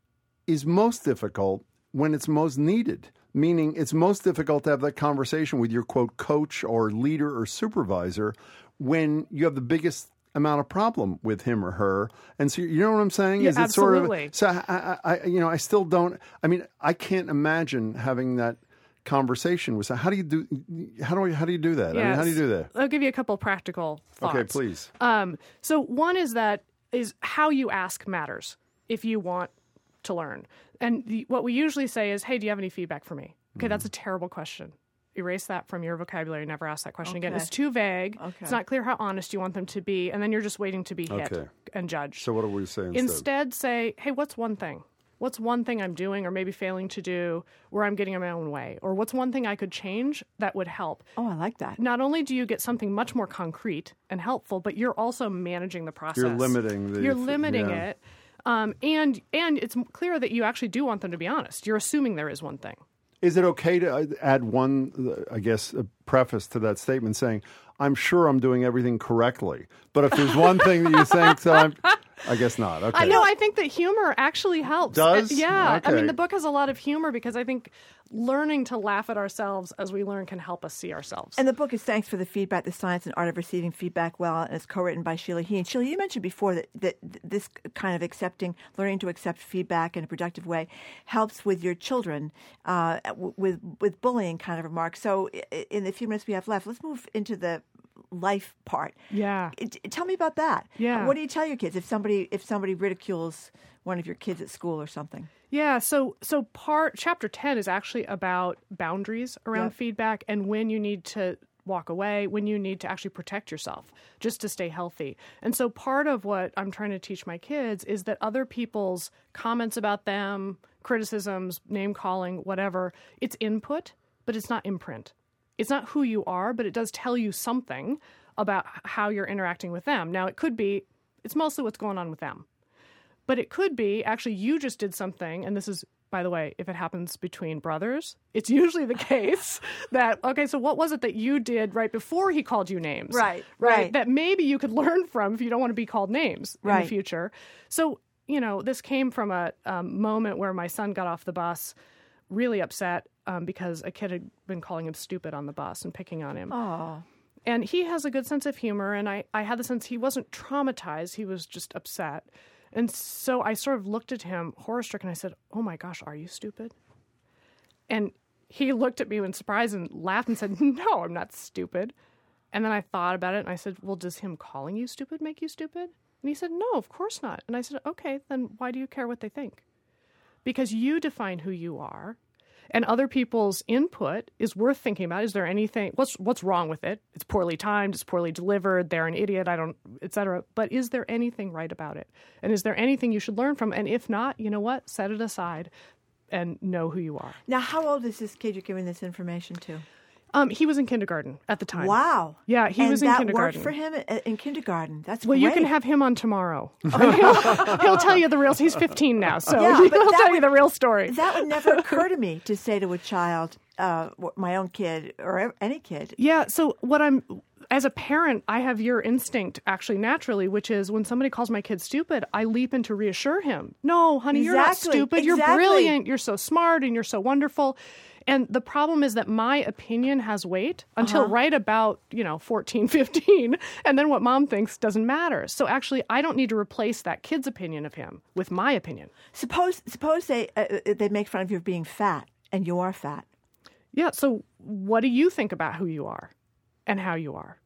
is most difficult when it's most needed, meaning it's most difficult to have that conversation with your, quote, coach or leader or supervisor when you have the biggest amount of problem with him or her. And so, you know what I'm saying? Yeah, Is it absolutely. Sort of, so, I, I, I, you know, I still don't, I mean, I can't imagine having that conversation with, so how do you do, how do, I, how do you do that? Yes. I mean, how do you do that? I'll give you a couple practical thoughts. Okay, please. Um, so one is that is how you ask matters if you want to learn. And the, what we usually say is, hey, do you have any feedback for me? Okay, mm. that's a terrible question. Erase that from your vocabulary. Never ask that question okay. again. It's too vague. Okay. It's not clear how honest you want them to be. And then you're just waiting to be hit okay. and judged. So what do we say instead? Instead, say, hey, what's one thing? What's one thing I'm doing or maybe failing to do where I'm getting in my own way? Or what's one thing I could change that would help? Oh, I like that. Not only do you get something much more concrete and helpful, but you're also managing the process. You're limiting the... You're limiting yeah. it. Um, and and it's clear that you actually do want them to be honest. You're assuming there is one thing. Is it okay to add one, I guess, a preface to that statement saying, I'm sure I'm doing everything correctly, but if there's one thing that you think, so I'm, I guess not. Okay. I know. I think that humor actually helps. Does? Uh, yeah. Okay. I mean, the book has a lot of humor because I think learning to laugh at ourselves as we learn can help us see ourselves. And the book is Thanks for the Feedback, The Science and Art of Receiving Feedback Well, and it's co-written by Sheila Heen. Sheila, you mentioned before that, that this kind of accepting, learning to accept feedback in a productive way helps with your children, uh, with, with bullying kind of remarks. So in the few minutes we have left, let's move into the life part. Yeah. Tell me about that. Yeah. What do you tell your kids if somebody if somebody ridicules one of your kids at school or something? Yeah, so so part chapter ten is actually about boundaries around Yep. feedback and when you need to walk away, when you need to actually protect yourself just to stay healthy. And so part of what I'm trying to teach my kids is that other people's comments about them, criticisms, name calling, whatever, it's input, but it's not imprint. It's not who you are, but it does tell you something about how you're interacting with them. Now, it could be, it's mostly what's going on with them. But it could be, actually, you just did something, and this is, by the way, if it happens between brothers, it's usually the case that, okay, so what was it that you did right before he called you names? Right, Right. right. That maybe you could learn from if you don't want to be called names in Right. the future. So, you know, this came from a um, moment where my son got off the bus really upset um, because a kid had been calling him stupid on the bus and picking on him. Oh. and he has a good sense of humor, and I, I had the sense he wasn't traumatized, he was just upset. And so I sort of looked at him horror-stricken, and I said, oh my gosh, are you stupid? And he looked at me in surprise and laughed and said, no, I'm not stupid. And then I thought about it, and I said, well, does him calling you stupid make you stupid? And he said, no, of course not. And I said, okay, then why do you care what they think? Because you define who you are, and other people's input is worth thinking about. Is there anything, what's what's wrong with it? It's poorly timed, it's poorly delivered, they're an idiot, I don't, et cetera. But is there anything right about it? And is there anything you should learn from? And if not, you know what? Set it aside and know who you are. Now, how old is this kid you're giving this information to? Um, he was in kindergarten at the time. Wow. Yeah, he and was in that kindergarten. worked for him in kindergarten. That's well, great. you can have him on tomorrow. he'll, he'll tell you the real. He's fifteen now, so yeah, he'll but tell would, you the real story. That would never occur to me to say to a child, uh, my own kid or any kid. Yeah. So what I'm, as a parent, I have your instinct actually naturally, which is when somebody calls my kid stupid, I leap in to reassure him. No, honey, exactly. you're not stupid. Exactly. You're brilliant. You're so smart, and you're so wonderful. And the problem is that my opinion has weight until Uh-huh. right about, you know, fourteen, fifteen. And then what mom thinks doesn't matter. So actually, I don't need to replace that kid's opinion of him with my opinion. Suppose suppose they uh, they make fun of you for being fat, and you are fat. Yeah. So what do you think about who you are and how you are?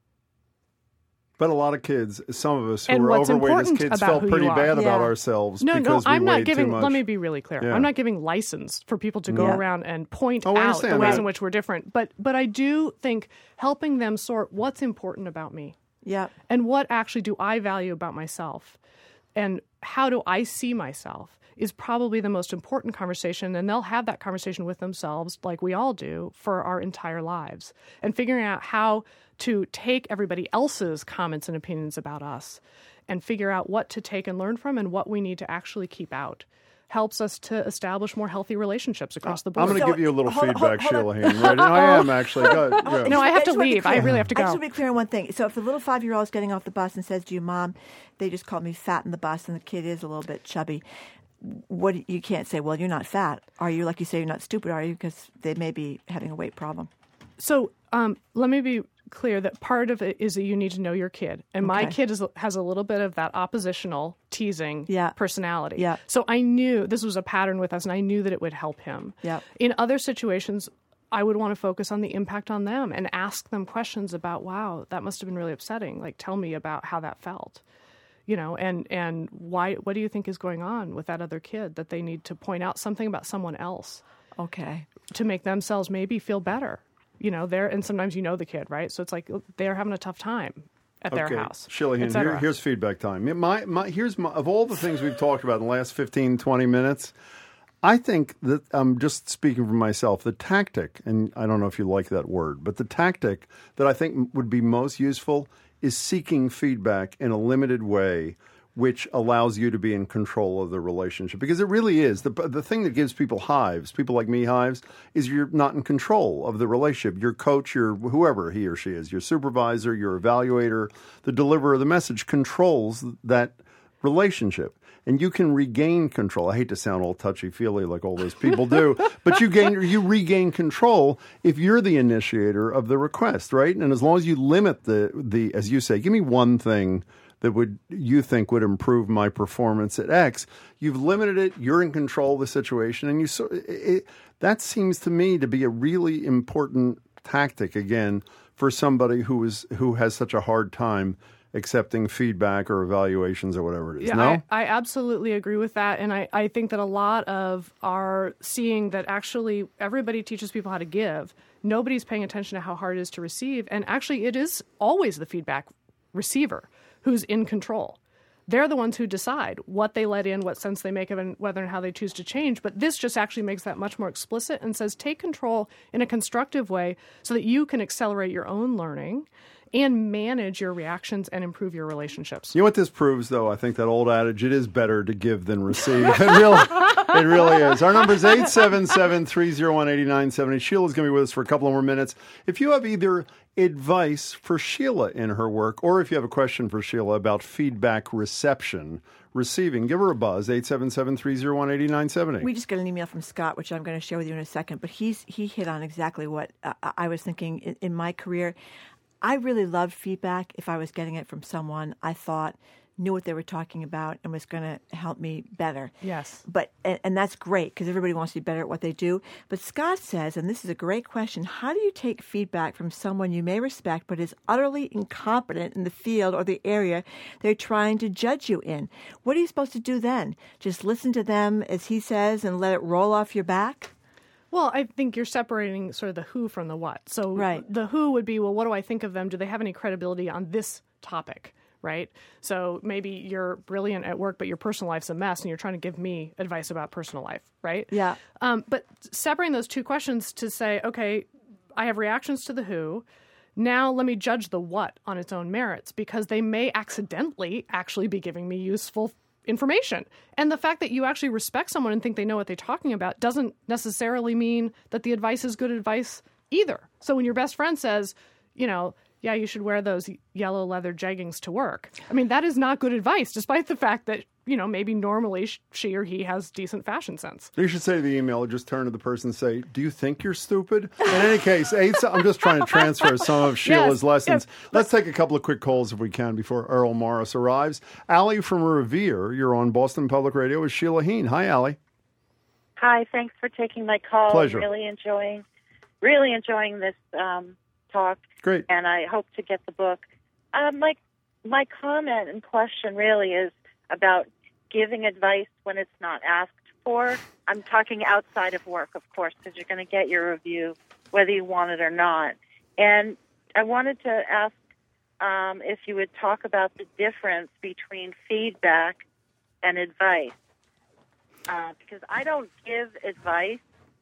But a lot of kids, some of us who And were what's overweight as important kids about felt who pretty you are. bad about Yeah. ourselves No, no, because we I'm not weighed giving. too much. Let me be really clear. Yeah. I'm not giving license for people to go Yeah. around and point Oh, I out the understand ways that. in which we're different. But but I do think helping them sort what's important about me. Yeah. And what actually do I value about myself, and how do I see myself, is probably the most important conversation, and they'll have that conversation with themselves, like we all do, for our entire lives. And figuring out how to take everybody else's comments and opinions about us and figure out what to take and learn from and what we need to actually keep out helps us to establish more healthy relationships across the board. I'm going to So, give you a little hold on, feedback, hold Sheila on. Heen. Right? And I am actually. Go ahead. Yeah. No, I have to just wanna be leave. I clear. really have to I just go. want to be clear on one thing. So if the little five-year-old is getting off the bus and says to you, Mom, they just called me fat in the bus and the kid is a little bit chubby, what you can't say, well, you're not fat. Are you? Like you say, you're not stupid, are you? Because they may be having a weight problem. So um, let me be clear that part of it is that you need to know your kid. And my Okay. kid is, has a little bit of that oppositional, teasing Yeah. personality. Yeah. So I knew this was a pattern with us, and I knew that it would help him. Yeah. In other situations, I would want to focus on the impact on them and ask them questions about, wow, that must have been really upsetting. Like, tell me about how that felt. You know, and, and why? What do you think is going on with that other kid that they need to point out something about someone else? Okay. To make themselves maybe feel better. You know, they're, and sometimes you know the kid, right? So it's like they're having a tough time at Okay. their house. Sheila et Heen, cetera. here, here's feedback time. My, my, here's my, of all the things we've talked about in the last fifteen, twenty minutes, I think that I'm just speaking for myself. The tactic, and I don't know if you like that word, but the tactic that I think would be most useful is seeking feedback in a limited way, which allows you to be in control of the relationship. Because it really is. The, the thing that gives people hives, people like me hives, is you're not in control of the relationship. Your coach, your whoever he or she is, your supervisor, your evaluator, the deliverer of the message controls that relationship. And you can regain control. I hate to sound all touchy-feely like all those people do, but you gain, you regain control if you're the initiator of the request, right? And as long as you limit the, the as you say, give me one thing that would you think would improve my performance at X, you've limited it, you're in control of the situation, and you so it, that seems to me to be a really important tactic, again, for somebody who is who has such a hard time accepting feedback or evaluations or whatever it is. Yeah, no? I, I absolutely agree with that. And I, I think that a lot of our seeing that actually everybody teaches people how to give. Nobody's paying attention to how hard it is to receive. And actually, it is always the feedback receiver who's in control. They're the ones who decide what they let in, what sense they make of it, and whether and how they choose to change. But this just actually makes that much more explicit and says take control in a constructive way so that you can accelerate your own learning and manage your reactions and improve your relationships. You know what this proves, though? I think that old adage, it is better to give than receive. It really, it really is. Our number is eight seven seven, three oh one, eight nine seven zero. Sheila's going to be with us for a couple of more minutes. If you have either advice for Sheila in her work, or if you have a question for Sheila about feedback reception, receiving, give her a buzz, eight seven seven, three oh one, eight nine seven zero. We just got an email from Scott, which I'm going to share with you in a second, but he's he hit on exactly what uh, I was thinking in, in my career. I really loved feedback if I was getting it from someone I thought knew what they were talking about and was going to help me better. Yes. But and, and that's great because everybody wants to be better at what they do. But Scott says, and this is a great question, how do you take feedback from someone you may respect but is utterly incompetent in the field or the area they're trying to judge you in? What are you supposed to do then? Just listen to them, as he says, and let it roll off your back? Well, I think you're separating sort of the who from the what. So right. the who would be, well, what do I think of them? Do they have any credibility on this topic? Right? So maybe you're brilliant at work, but your personal life's a mess, and you're trying to give me advice about personal life, right? Yeah. Um, but separating those two questions to say, okay, I have reactions to the who. Now let me judge the what on its own merits, because they may accidentally actually be giving me useful information. And the fact that you actually respect someone and think they know what they're talking about doesn't necessarily mean that the advice is good advice either. So when your best friend says, you know, yeah, you should wear those yellow leather jeggings to work. I mean, that is not good advice, despite the fact that, you know, maybe normally she or he has decent fashion sense. You should say to the email, just turn to the person and say, do you think you're stupid? In any case, eight, I'm just trying to transfer some of Sheila's yes, lessons. yes. Let's take a couple of quick calls if we can before Earl Morris arrives. Allie from Revere, you're on Boston Public Radio with Sheila Heen. Hi, Allie. Hi, thanks for taking my call. Pleasure. I'm really enjoying, really enjoying this um, talk. Great. And I hope to get the book. Um, my, my comment and question really is about giving advice when it's not asked for. I'm talking outside of work, of course, because you're going to get your review whether you want it or not. And I wanted to ask um, if you would talk about the difference between feedback and advice. Uh, because I don't give advice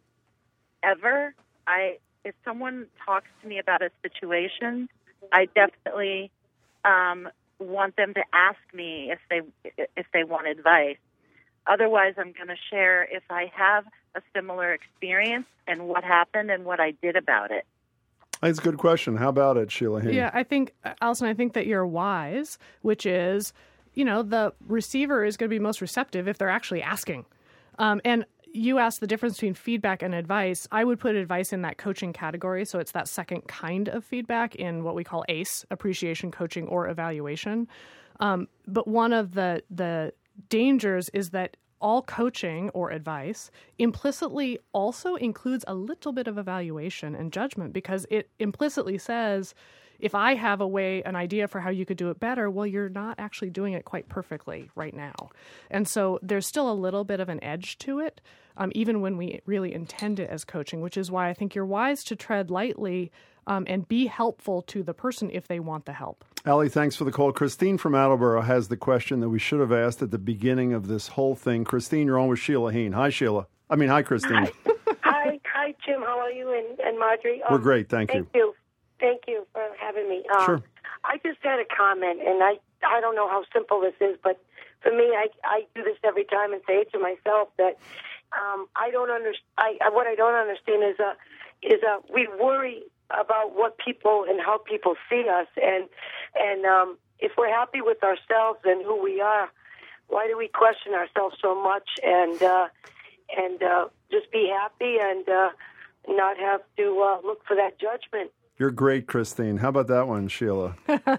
ever. I if someone talks to me about a situation, I definitely um, want them to ask me if they if they want advice. Otherwise, I'm going to share if I have a similar experience and what happened and what I did about it. That's a good question. How about it, Sheila Heen? Yeah, I think, Allison, I think that you're wise, which is, you know, the receiver is going to be most receptive if they're actually asking. Um, and you asked the difference between feedback and advice. I would put advice in that coaching category. So it's that second kind of feedback in what we call ACE, appreciation, coaching, or evaluation. Um, but one of the the dangers is that all coaching or advice implicitly also includes a little bit of evaluation and judgment, because it implicitly says, if I have a way, an idea for how you could do it better, well, you're not actually doing it quite perfectly right now. And so there's still a little bit of an edge to it, um, even when we really intend it as coaching, which is why I think you're wise to tread lightly um, and be helpful to the person if they want the help. Allie, thanks for the call. Christine from Attleboro has the question that we should have asked at the beginning of this whole thing. Christine, you're on with Sheila Heen. Hi, Sheila. I mean, hi, Christine. Hi, hi, hi Jim. How are you and, and Marjorie? We're great. Thank, thank you. you. Thank you for having me. Um, sure. I just had a comment, and I I don't know how simple this is, but for me, I I do this every time and say to myself that um, I don't understand. I, what I don't understand is uh, is uh, we worry about what people and how people see us, and and um, if we're happy with ourselves and who we are, why do we question ourselves so much and uh, and uh, just be happy and uh, not have to uh, look for that judgment? You're great, Christine. How about that one, Sheila?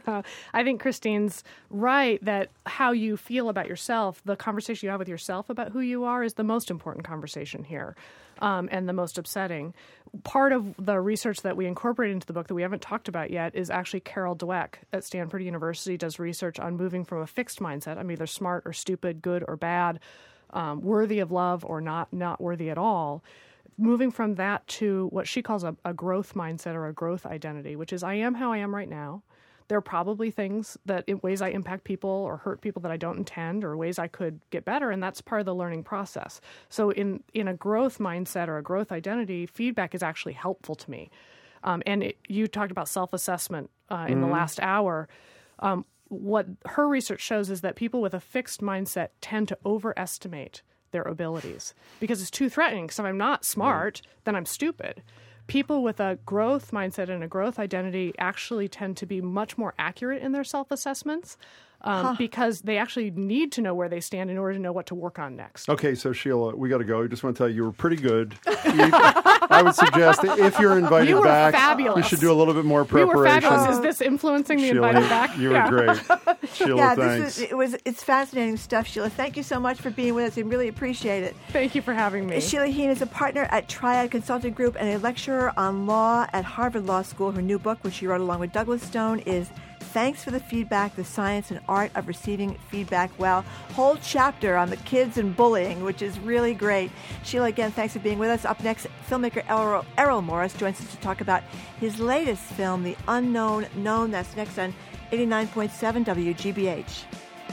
I think Christine's right that how you feel about yourself, the conversation you have with yourself about who you are, is the most important conversation here, um, and the most upsetting. Part of the research that we incorporate into the book that we haven't talked about yet is actually Carol Dweck at Stanford University does research on moving from a fixed mindset, I'm either smart or stupid, good or bad, um, worthy of love or not, not worthy at all, moving from that to what she calls a, a growth mindset or a growth identity, which is I am how I am right now. There are probably things that in ways I impact people or hurt people that I don't intend, or ways I could get better, and that's part of the learning process. So in, in a growth mindset or a growth identity, feedback is actually helpful to me. Um, and it, you talked about self-assessment uh, in mm-hmm. the last hour. Um, what her research shows is that people with a fixed mindset tend to overestimate their abilities because it's too threatening. Because if I'm not smart, mm. then I'm stupid. People with a growth mindset and a growth identity actually tend to be much more accurate in their self-assessments. um, Huh. because they actually need to know where they stand in order to know what to work on next. Okay, so Sheila, we got to go. I just want to tell you, you were pretty good. You, I would suggest that if you're invited You were back, fabulous. we should do a little bit more You preparation. were fabulous. Is this influencing the Sheila, invited back? you were Yeah. great. Sheila, yeah, thanks. this was, it was it's fascinating stuff, Sheila. Thank you so much for being with us. We really appreciate it. Thank you for having me. Sheila Heen is a partner at Triad Consulting Group and a lecturer on law at Harvard Law School. Her new book, which she wrote along with Douglas Stone, is Thanks for the Feedback, the Science and Art of Receiving Feedback Well. Whole chapter on the kids and bullying, which is really great. Sheila, again, thanks for being with us. Up next, filmmaker Errol, Errol Morris joins us to talk about his latest film, The Unknown Known. That's next on eighty-nine point seven W G B H.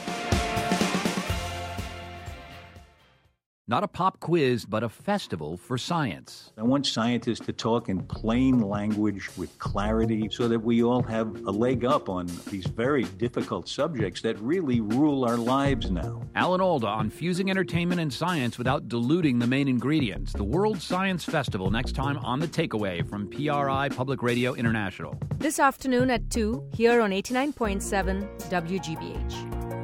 Not a pop quiz, but a festival for science. I want scientists to talk in plain language with clarity so that we all have a leg up on these very difficult subjects that really rule our lives now. Alan Alda on fusing entertainment and science without diluting the main ingredients. The World Science Festival next time on The Takeaway from P R I Public Radio International. This afternoon at two, here on eighty-nine point seven W G B H.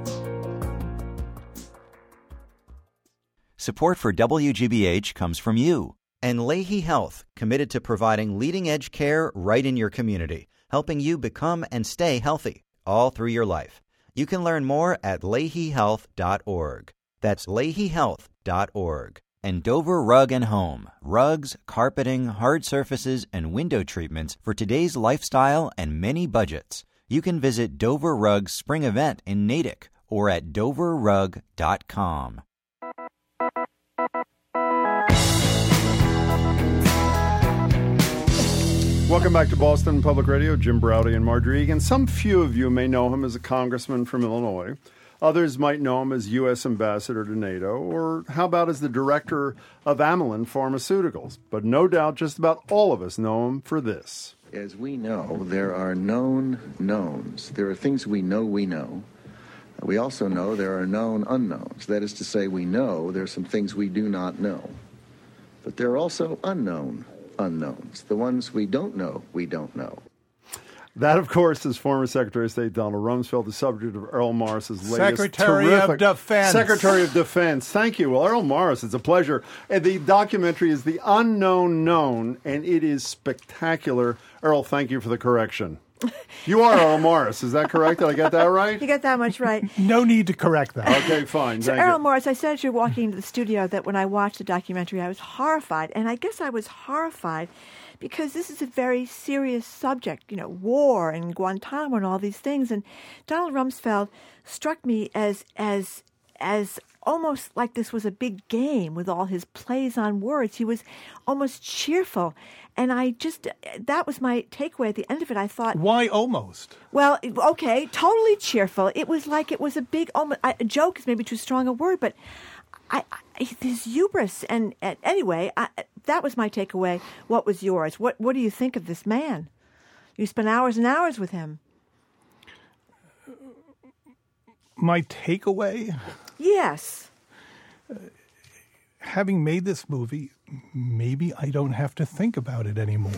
Support for W G B H comes from you and Leahy Health, committed to providing leading-edge care right in your community, helping you become and stay healthy all through your life. You can learn more at leahy health dot org. That's leahy health dot org. And Dover Rug and Home, rugs, carpeting, hard surfaces, and window treatments for today's lifestyle and many budgets. You can visit Dover Rug's spring event in Natick or at dover rug dot com. Welcome back to Boston Public Radio. Jim Braude and Marjorie Egan. Some few of you may know him as a congressman from Illinois. Others might know him as U S ambassador to NATO, or how about as the director of Amylin Pharmaceuticals. But no doubt just about all of us know him for this. As we know, there are known knowns. There are things we know we know. We also know there are known unknowns. That is to say, we know there are some things we do not know. But there are also unknown unknowns. The ones we don't know, we don't know. That, of course, is former Secretary of State Donald Rumsfeld, the subject of Errol Morris's latest Secretary terrific, of Defense. Secretary of Defense. Thank you. Well, Errol Morris, it's a pleasure. And the documentary is The Unknown Known, and it is spectacular. Errol, thank you for the correction. You are Errol Morris. Is that correct? Did I get that right? You got that much right. No need to correct that. Okay, fine. So, Thank Errol you. Morris, I said as you're walking into the studio that when I watched the documentary, I was horrified. And I guess I was horrified because this is a very serious subject, you know, war and Guantanamo and all these things. And Donald Rumsfeld struck me as as as almost like this was a big game with all his plays on words. He was almost cheerful. And I just, that was my takeaway at the end of it. I thought, why almost? Well, okay, totally cheerful. It was like it was a big, almost, a joke is maybe too strong a word, but I, I, this hubris. And, and anyway, I, that was my takeaway. What was yours? What What do you think of this man? You spent hours and hours with him. My takeaway? Yes. Uh, having made this movie, maybe I don't have to think about it anymore.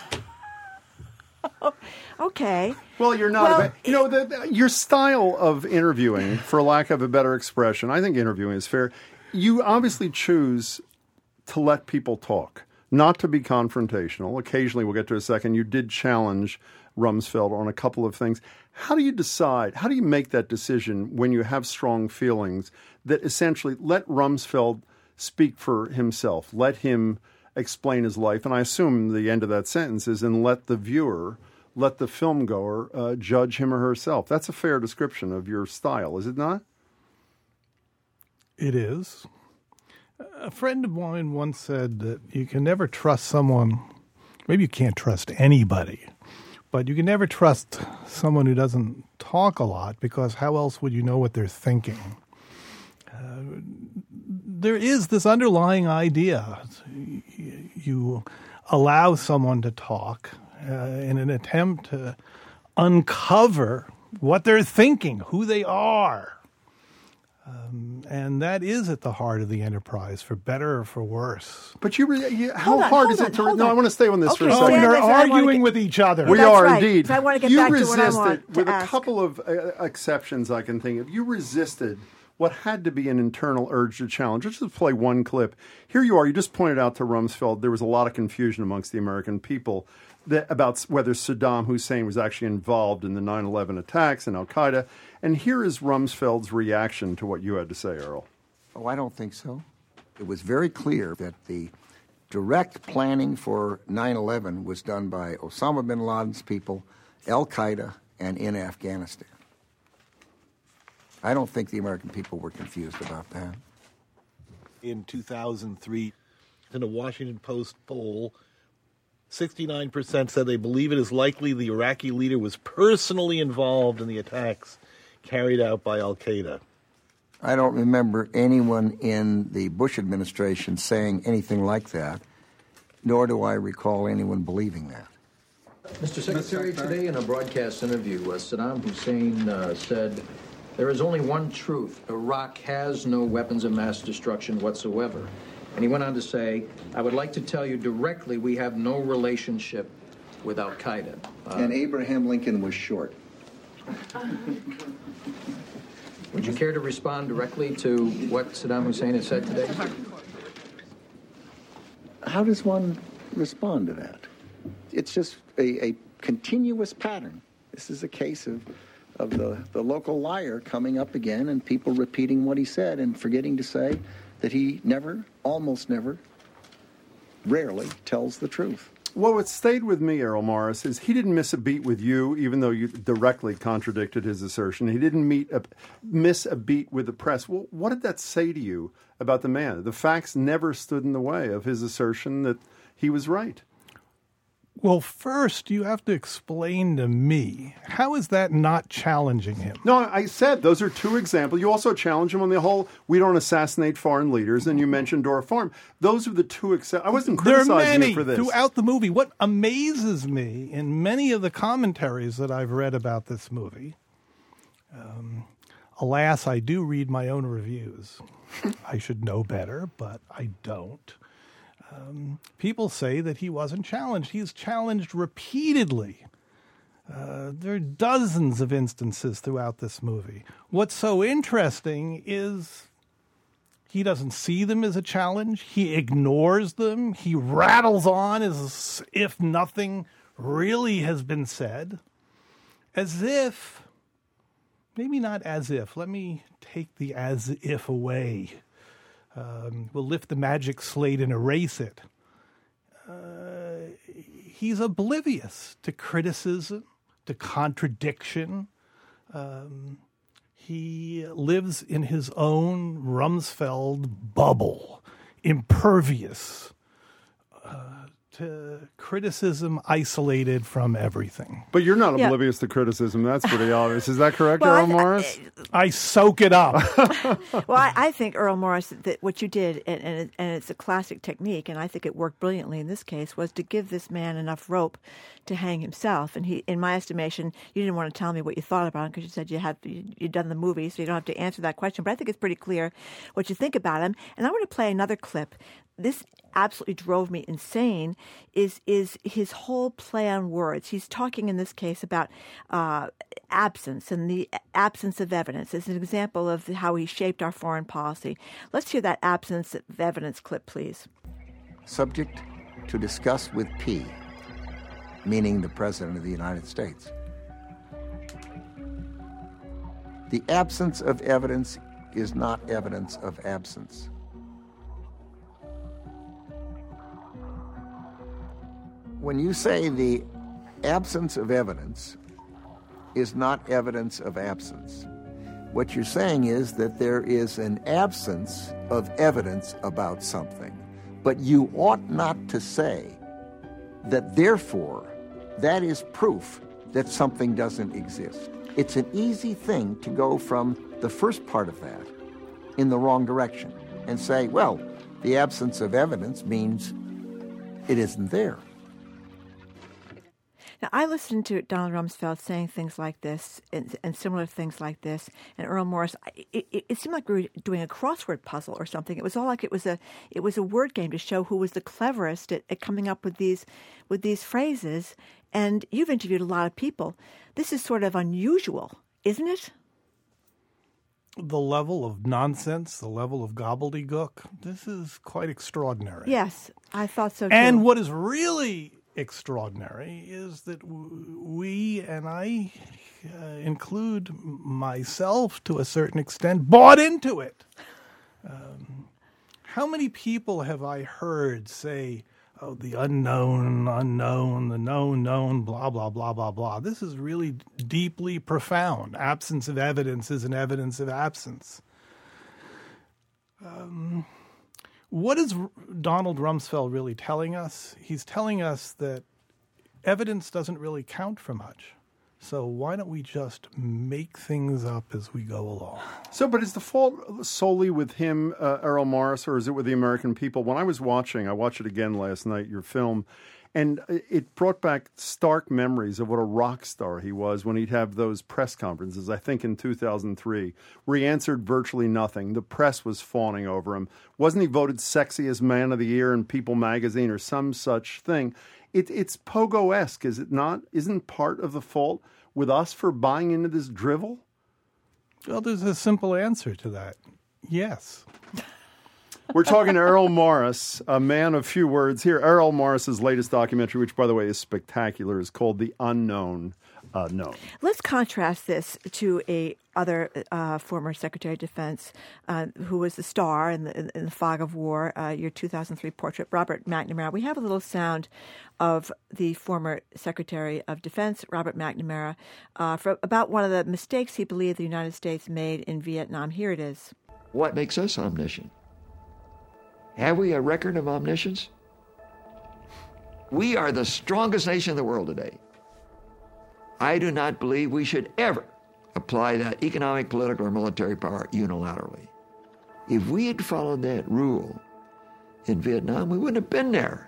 Okay. Well, you're not. Well, a, you know, the, the, your style of interviewing, for lack of a better expression, I think interviewing is fair. You obviously choose to let people talk, not to be confrontational. Occasionally, we'll get to a second. You did challenge Rumsfeld on a couple of things. How do you decide? How do you make that decision when you have strong feelings that essentially let Rumsfeld speak for himself, let him explain his life? And I assume the end of that sentence is, and let the viewer, let the filmgoer uh, judge him or herself. That's a fair description of your style, is it not? It is. A friend of mine once said that you can never trust someone, maybe you can't trust anybody, but you can never trust someone who doesn't talk a lot, because how else would you know what they're thinking? Uh, there is this underlying idea. You allow someone to talk uh, in an attempt to uncover what they're thinking, who they are. Um, and that is at the heart of the enterprise, for better or for worse. But you, re- you how on, hard is on, it to? Re- no, I want to stay on this okay, for a so second. they're arguing with each other. We That's are right. indeed. So I want to get you back to what I resisted, want to with ask. a couple of uh, exceptions I can think of. You resisted what had to be an internal urge to challenge. Let's just play one clip. Here you are. You just pointed out to Rumsfeld there was a lot of confusion amongst the American people that, about whether Saddam Hussein was actually involved in the nine eleven attacks and al-Qaeda. And here is Rumsfeld's reaction to what you had to say, Earl. Oh, I don't think so. It was very clear that the direct planning for nine eleven was done by Osama bin Laden's people, al-Qaeda, and in Afghanistan. I don't think the American people were confused about that. In two thousand three, in a Washington Post poll, sixty-nine percent said they believe it is likely the Iraqi leader was personally involved in the attacks carried out by al-Qaeda. I don't remember anyone in the Bush administration saying anything like that, nor do I recall anyone believing that. Mister Secretary, today in a broadcast interview, uh, Saddam Hussein uh, said, "There is only one truth. Iraq has no weapons of mass destruction whatsoever." And he went on to say, "I would like to tell you directly we have no relationship with al-Qaeda." Uh, and Abraham Lincoln was short. Would you care to respond directly to what Saddam Hussein has said today? How does one respond to that? It's just a, a continuous pattern. This is a case of, of the, the local liar coming up again and people repeating what he said and forgetting to say that he never, almost never, rarely tells the truth. Well, what stayed with me, Errol Morris, is he didn't miss a beat with you, even though you directly contradicted his assertion. He didn't meet a, miss a beat with the press. Well, what did that say to you about the man? The facts never stood in the way of his assertion that he was right. Well, first, you have to explain to me, how is that not challenging him? No, I said those are two examples. You also challenge him on the whole, we don't assassinate foreign leaders, and you mentioned Dora Farm. Those are the two examples. I wasn't criticizing there are many you for this. Throughout the movie. What amazes me in many of the commentaries that I've read about this movie, um, alas, I do read my own reviews. I should know better, but I don't. Um, people say that he wasn't challenged. He's challenged repeatedly. Uh, there are dozens of instances throughout this movie. What's so interesting is he doesn't see them as a challenge. He ignores them. He rattles on as if nothing really has been said. As if, maybe not as if, let me take the as if away. Um, we'll lift the magic slate and erase it. Uh, he's oblivious to criticism, to contradiction. Um, he lives in his own Rumsfeld bubble, impervious uh, to criticism, isolated from everything. But you're not Yeah. oblivious to criticism. That's pretty obvious. Is that correct, Well, Earl I- Morris? I soak it up. Well, I, I think, Earl Morris, that what you did, and, and, it, and it's a classic technique, and I think it worked brilliantly in this case, was to give this man enough rope to hang himself. And he, in my estimation, you didn't want to tell me what you thought about him because you said you had you, you'd done the movie, so you don't have to answer that question. But I think it's pretty clear what you think about him. And I want to play another clip. This absolutely drove me insane. Is is his whole play on words? He's talking in this case about uh, absence and the absence of evidence. It's an example of how he shaped our foreign policy. Let's hear that absence of evidence clip, please. Subject to discuss with P, meaning the President of the United States. The absence of evidence is not evidence of absence. When you say the absence of evidence is not evidence of absence, what you're saying is that there is an absence of evidence about something, but you ought not to say that therefore that is proof that something doesn't exist. It's an easy thing to go from the first part of that in the wrong direction and say, well, the absence of evidence means it isn't there. Now, I listened to Donald Rumsfeld saying things like this and, and similar things like this, and Earl Morris. It, it, it seemed like we were doing a crossword puzzle or something. It was all like it was a it was a word game to show who was the cleverest at, at coming up with these with these phrases. And you've interviewed a lot of people. This is sort of unusual, isn't it? The level of nonsense, the level of gobbledygook, this is quite extraordinary. Yes, I thought so too. And what is really extraordinary is that w- we, and I uh, include myself to a certain extent, bought into it. Um, how many people have I heard say, oh, the unknown, unknown, the known, known, blah, blah, blah, blah, blah. This is really deeply profound. Absence of evidence is an evidence of absence. Um, what is Donald Rumsfeld really telling us? He's telling us that evidence doesn't really count for much. So why don't we just make things up as we go along? So, but is the fault solely with him, uh, Errol Morris, or is it with the American people? When I was watching, I watched it again last night, your film, and it brought back stark memories of what a rock star he was when he'd have those press conferences, I think in two thousand three, where he answered virtually nothing. The press was fawning over him. Wasn't he voted sexiest man of the year in People magazine or some such thing? It, it's Pogo-esque, is it not? Isn't part of the fault with us for buying into this drivel? Well, there's a simple answer to that. Yes. We're talking to Errol Morris, a man of few words here. Errol Morris's latest documentary, which, by the way, is spectacular, is called The Unknown uh, Known. Let's contrast this to a other uh, former Secretary of Defense uh, who was the star in the, in the fog of war, uh, your two thousand three portrait, Robert McNamara. We have a little sound of the former Secretary of Defense, Robert McNamara, uh, for about one of the mistakes he believed the United States made in Vietnam. Here it is. What makes us omniscient? Have we a record of omniscience? We are the strongest nation in the world today. I do not believe we should ever apply that economic, political, or military power unilaterally. If we had followed that rule in Vietnam, we wouldn't have been there.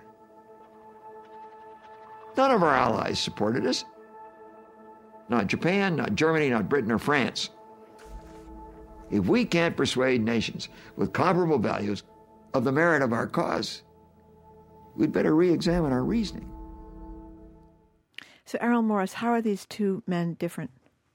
None of our allies supported us. Not Japan, not Germany, not Britain, or France. If we can't persuade nations with comparable values of the merit of our cause, we'd better re-examine our reasoning. So, Errol Morris, how are these two men different?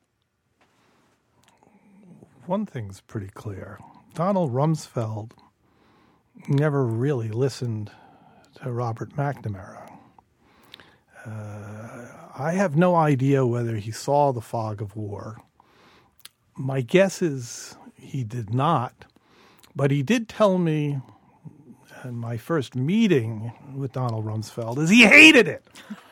One thing's pretty clear. Donald Rumsfeld never really listened to Robert McNamara. Uh, I have no idea whether he saw the fog of war. My guess is he did not, but he did tell me in my first meeting with Donald Rumsfeld is he hated it.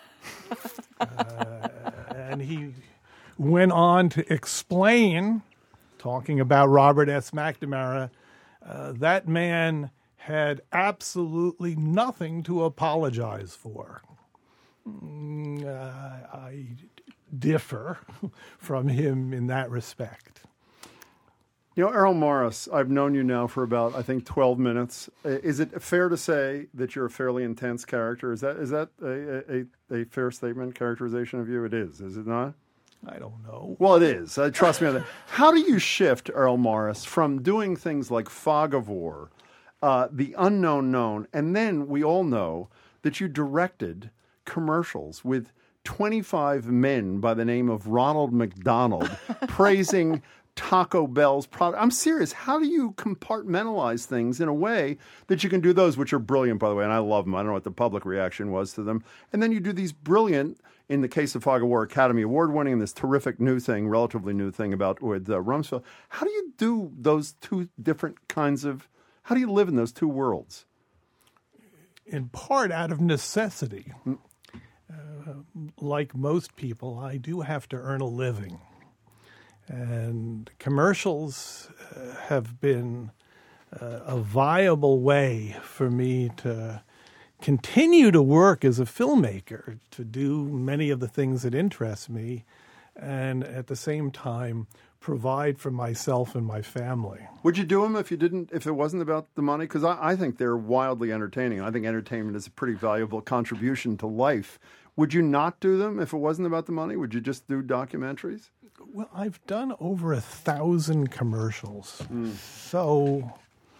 uh, and he went on to explain, talking about Robert S. McNamara, uh, that man had absolutely nothing to apologize for. Mm, uh, I differ from him in that respect. You know, Errol Morris, I've known you now for about, I think, twelve minutes. Is it fair to say that you're a fairly intense character? Is that is that a, a, a fair statement, characterization of you? It is, is it not? I don't know. Well, it is. Uh, trust me on that. How do you shift, Errol Morris, from doing things like Fog of War, uh, The Unknown Known, and then we all know that you directed commercials with twenty-five men by the name of Ronald McDonald praising Taco Bell's product. I'm serious. How do you compartmentalize things in a way that you can do those, which are brilliant, by the way, and I love them. I don't know what the public reaction was to them. And then you do these brilliant, in the case of Fog of War, Academy Award winning, and this terrific new thing, relatively new thing about with uh, Rumsfeld. How do you do those two different kinds of, how do you live in those two worlds? In part out of necessity. Uh, like most people, I do have to earn a living. And commercials uh, have been uh, a viable way for me to continue to work as a filmmaker, to do many of the things that interest me, and at the same time provide for myself and my family. Would you do them if you didn't, if it wasn't about the money? Because I, I think they're wildly entertaining. I think entertainment is a pretty valuable contribution to life. Would you not do them if it wasn't about the money? Would you just do documentaries? Well, I've done over a thousand commercials. Mm. So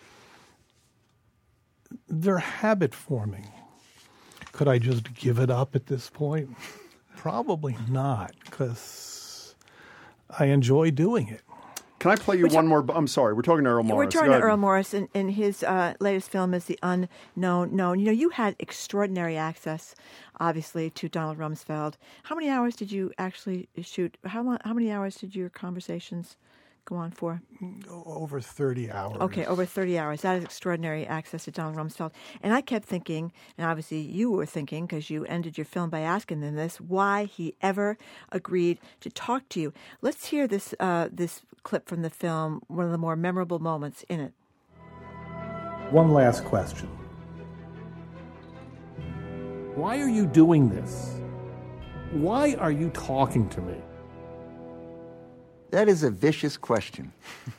they're habit forming. Could I just give it up at this point? Probably not, because I enjoy doing it. Can I play you We're one ta- more? I'm sorry, we're talking to Errol Morris. We're talking to Errol Morris, and, and his uh, latest film is The Unknown Known. You know, you had extraordinary access, obviously, to Donald Rumsfeld. How many hours did you actually shoot? How long, How many hours did your conversations go on for? Over thirty hours. Okay, over thirty hours. That is extraordinary access to Donald Rumsfeld. And I kept thinking, and obviously you were thinking, because you ended your film by asking them this, why he ever agreed to talk to you. Let's hear this uh, this clip from the film, one of the more memorable moments in it. One last question. Why are you doing this? Why are you talking to me? That is a vicious question.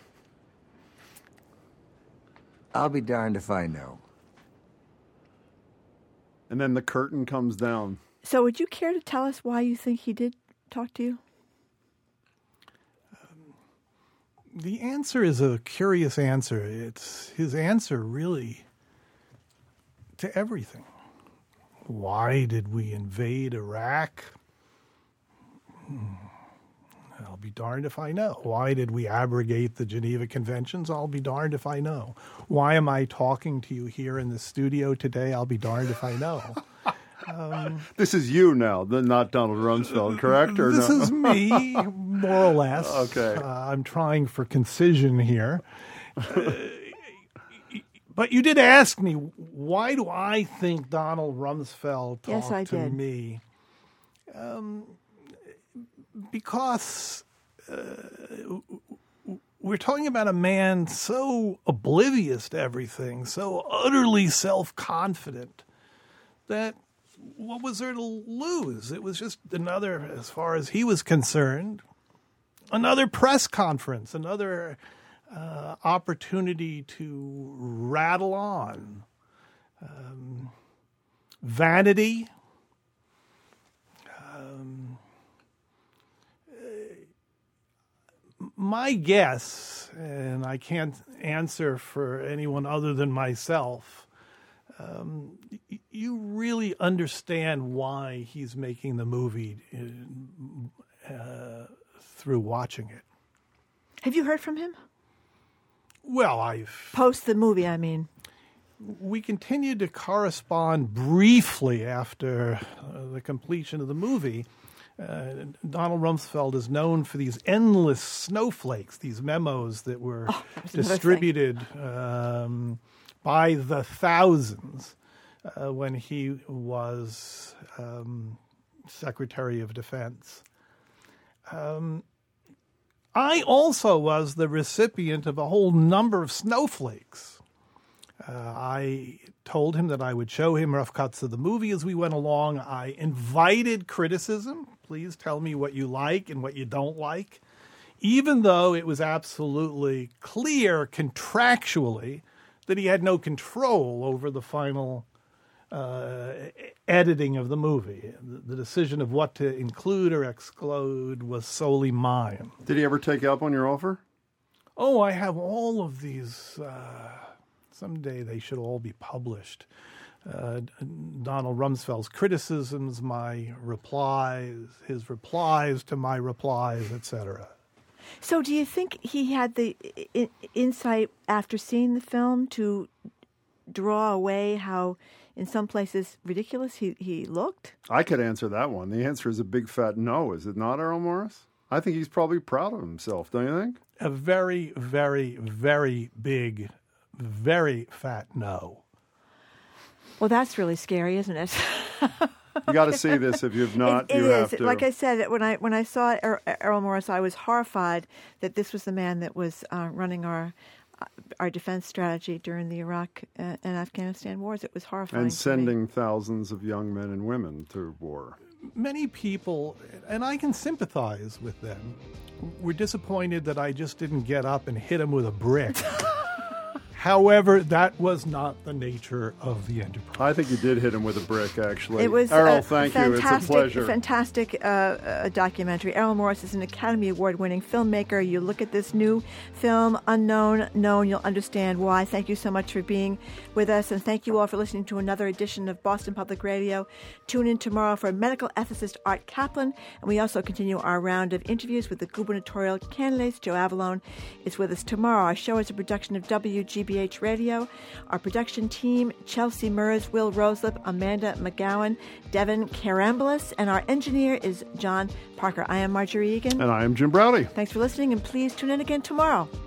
I'll be darned if I know. And then the curtain comes down. So would you care to tell us why you think he did talk to you? Um, the answer is a curious answer. It's his answer, really, to everything. Why did we invade Iraq? Hmm. I'll be darned if I know. Why did we abrogate the Geneva Conventions? I'll be darned if I know. Why am I talking to you here in the studio today? I'll be darned if I know. Um, this is you now, not Donald Rumsfeld, correct? Or this no? is me, more or less. Okay. Uh, I'm trying for concision here. Uh, but you did ask me, why do I think Donald Rumsfeld talked yes, I to did. me? Um, Because uh, we're talking about a man so oblivious to everything, so utterly self-confident, that what was there to lose? It was just another, as far as he was concerned, another press conference, another uh, opportunity to rattle on. Um, vanity. Um, My guess, and I can't answer for anyone other than myself, um, y- you really understand why he's making the movie uh, through watching it. Have you heard from him? Well, I've... Post the movie, I mean. We continued to correspond briefly after uh, the completion of the movie. Uh, Donald Rumsfeld is known for these endless snowflakes, these memos that were oh, that distributed um, by the thousands uh, when he was um, Secretary of Defense. Um, I also was the recipient of a whole number of snowflakes. Uh, I told him that I would show him rough cuts of the movie as we went along. I invited criticism. Please tell me what you like and what you don't like. Even though it was absolutely clear contractually that he had no control over the final uh, editing of the movie. The, the decision of what to include or exclude was solely mine. Did he ever take you up on your offer? Oh, I have all of these... Uh, Someday they should all be published. Uh, Donald Rumsfeld's criticisms, my replies, his replies to my replies, et cetera. So do you think he had the I- insight after seeing the film to draw away how, in some places, ridiculous he, he looked? I could answer that one. The answer is a big fat no, is it not, Errol Morris? I think he's probably proud of himself, don't you think? A very, very, very big very fat no. Well, that's really scary, isn't it? You got to see this if you've not. It, it you is. have to. Like I said, when I when I saw er- Errol Morris, I was horrified that this was the man that was uh, running our uh, our defense strategy during the Iraq uh, and Afghanistan wars. It was horrifying. And sending thousands of young men and women to war. Many people, and I can sympathize with them, were disappointed that I just didn't get up and hit him with a brick. However, that was not the nature of the enterprise. I think you did hit him with a brick, actually. It was Errol, a thank fantastic, you. It's a pleasure. fantastic uh, uh, documentary. Errol Morris is an Academy Award-winning filmmaker. You look at this new film, Unknown, Known, you'll understand why. Thank you so much for being with us, and thank you all for listening to another edition of Boston Public Radio. Tune in tomorrow for medical ethicist Art Kaplan, and we also continue our round of interviews with the gubernatorial candidates. Joe Avalone is with us tomorrow. Our show is a production of W G B H Radio. Our production team, Chelsea Mers, Will Roslip, Amanda McGowan, Devin Carambulis, and our engineer is John Parker. I am Marjorie Egan. And I am Jim Browdy. Thanks for listening, and please tune in again tomorrow.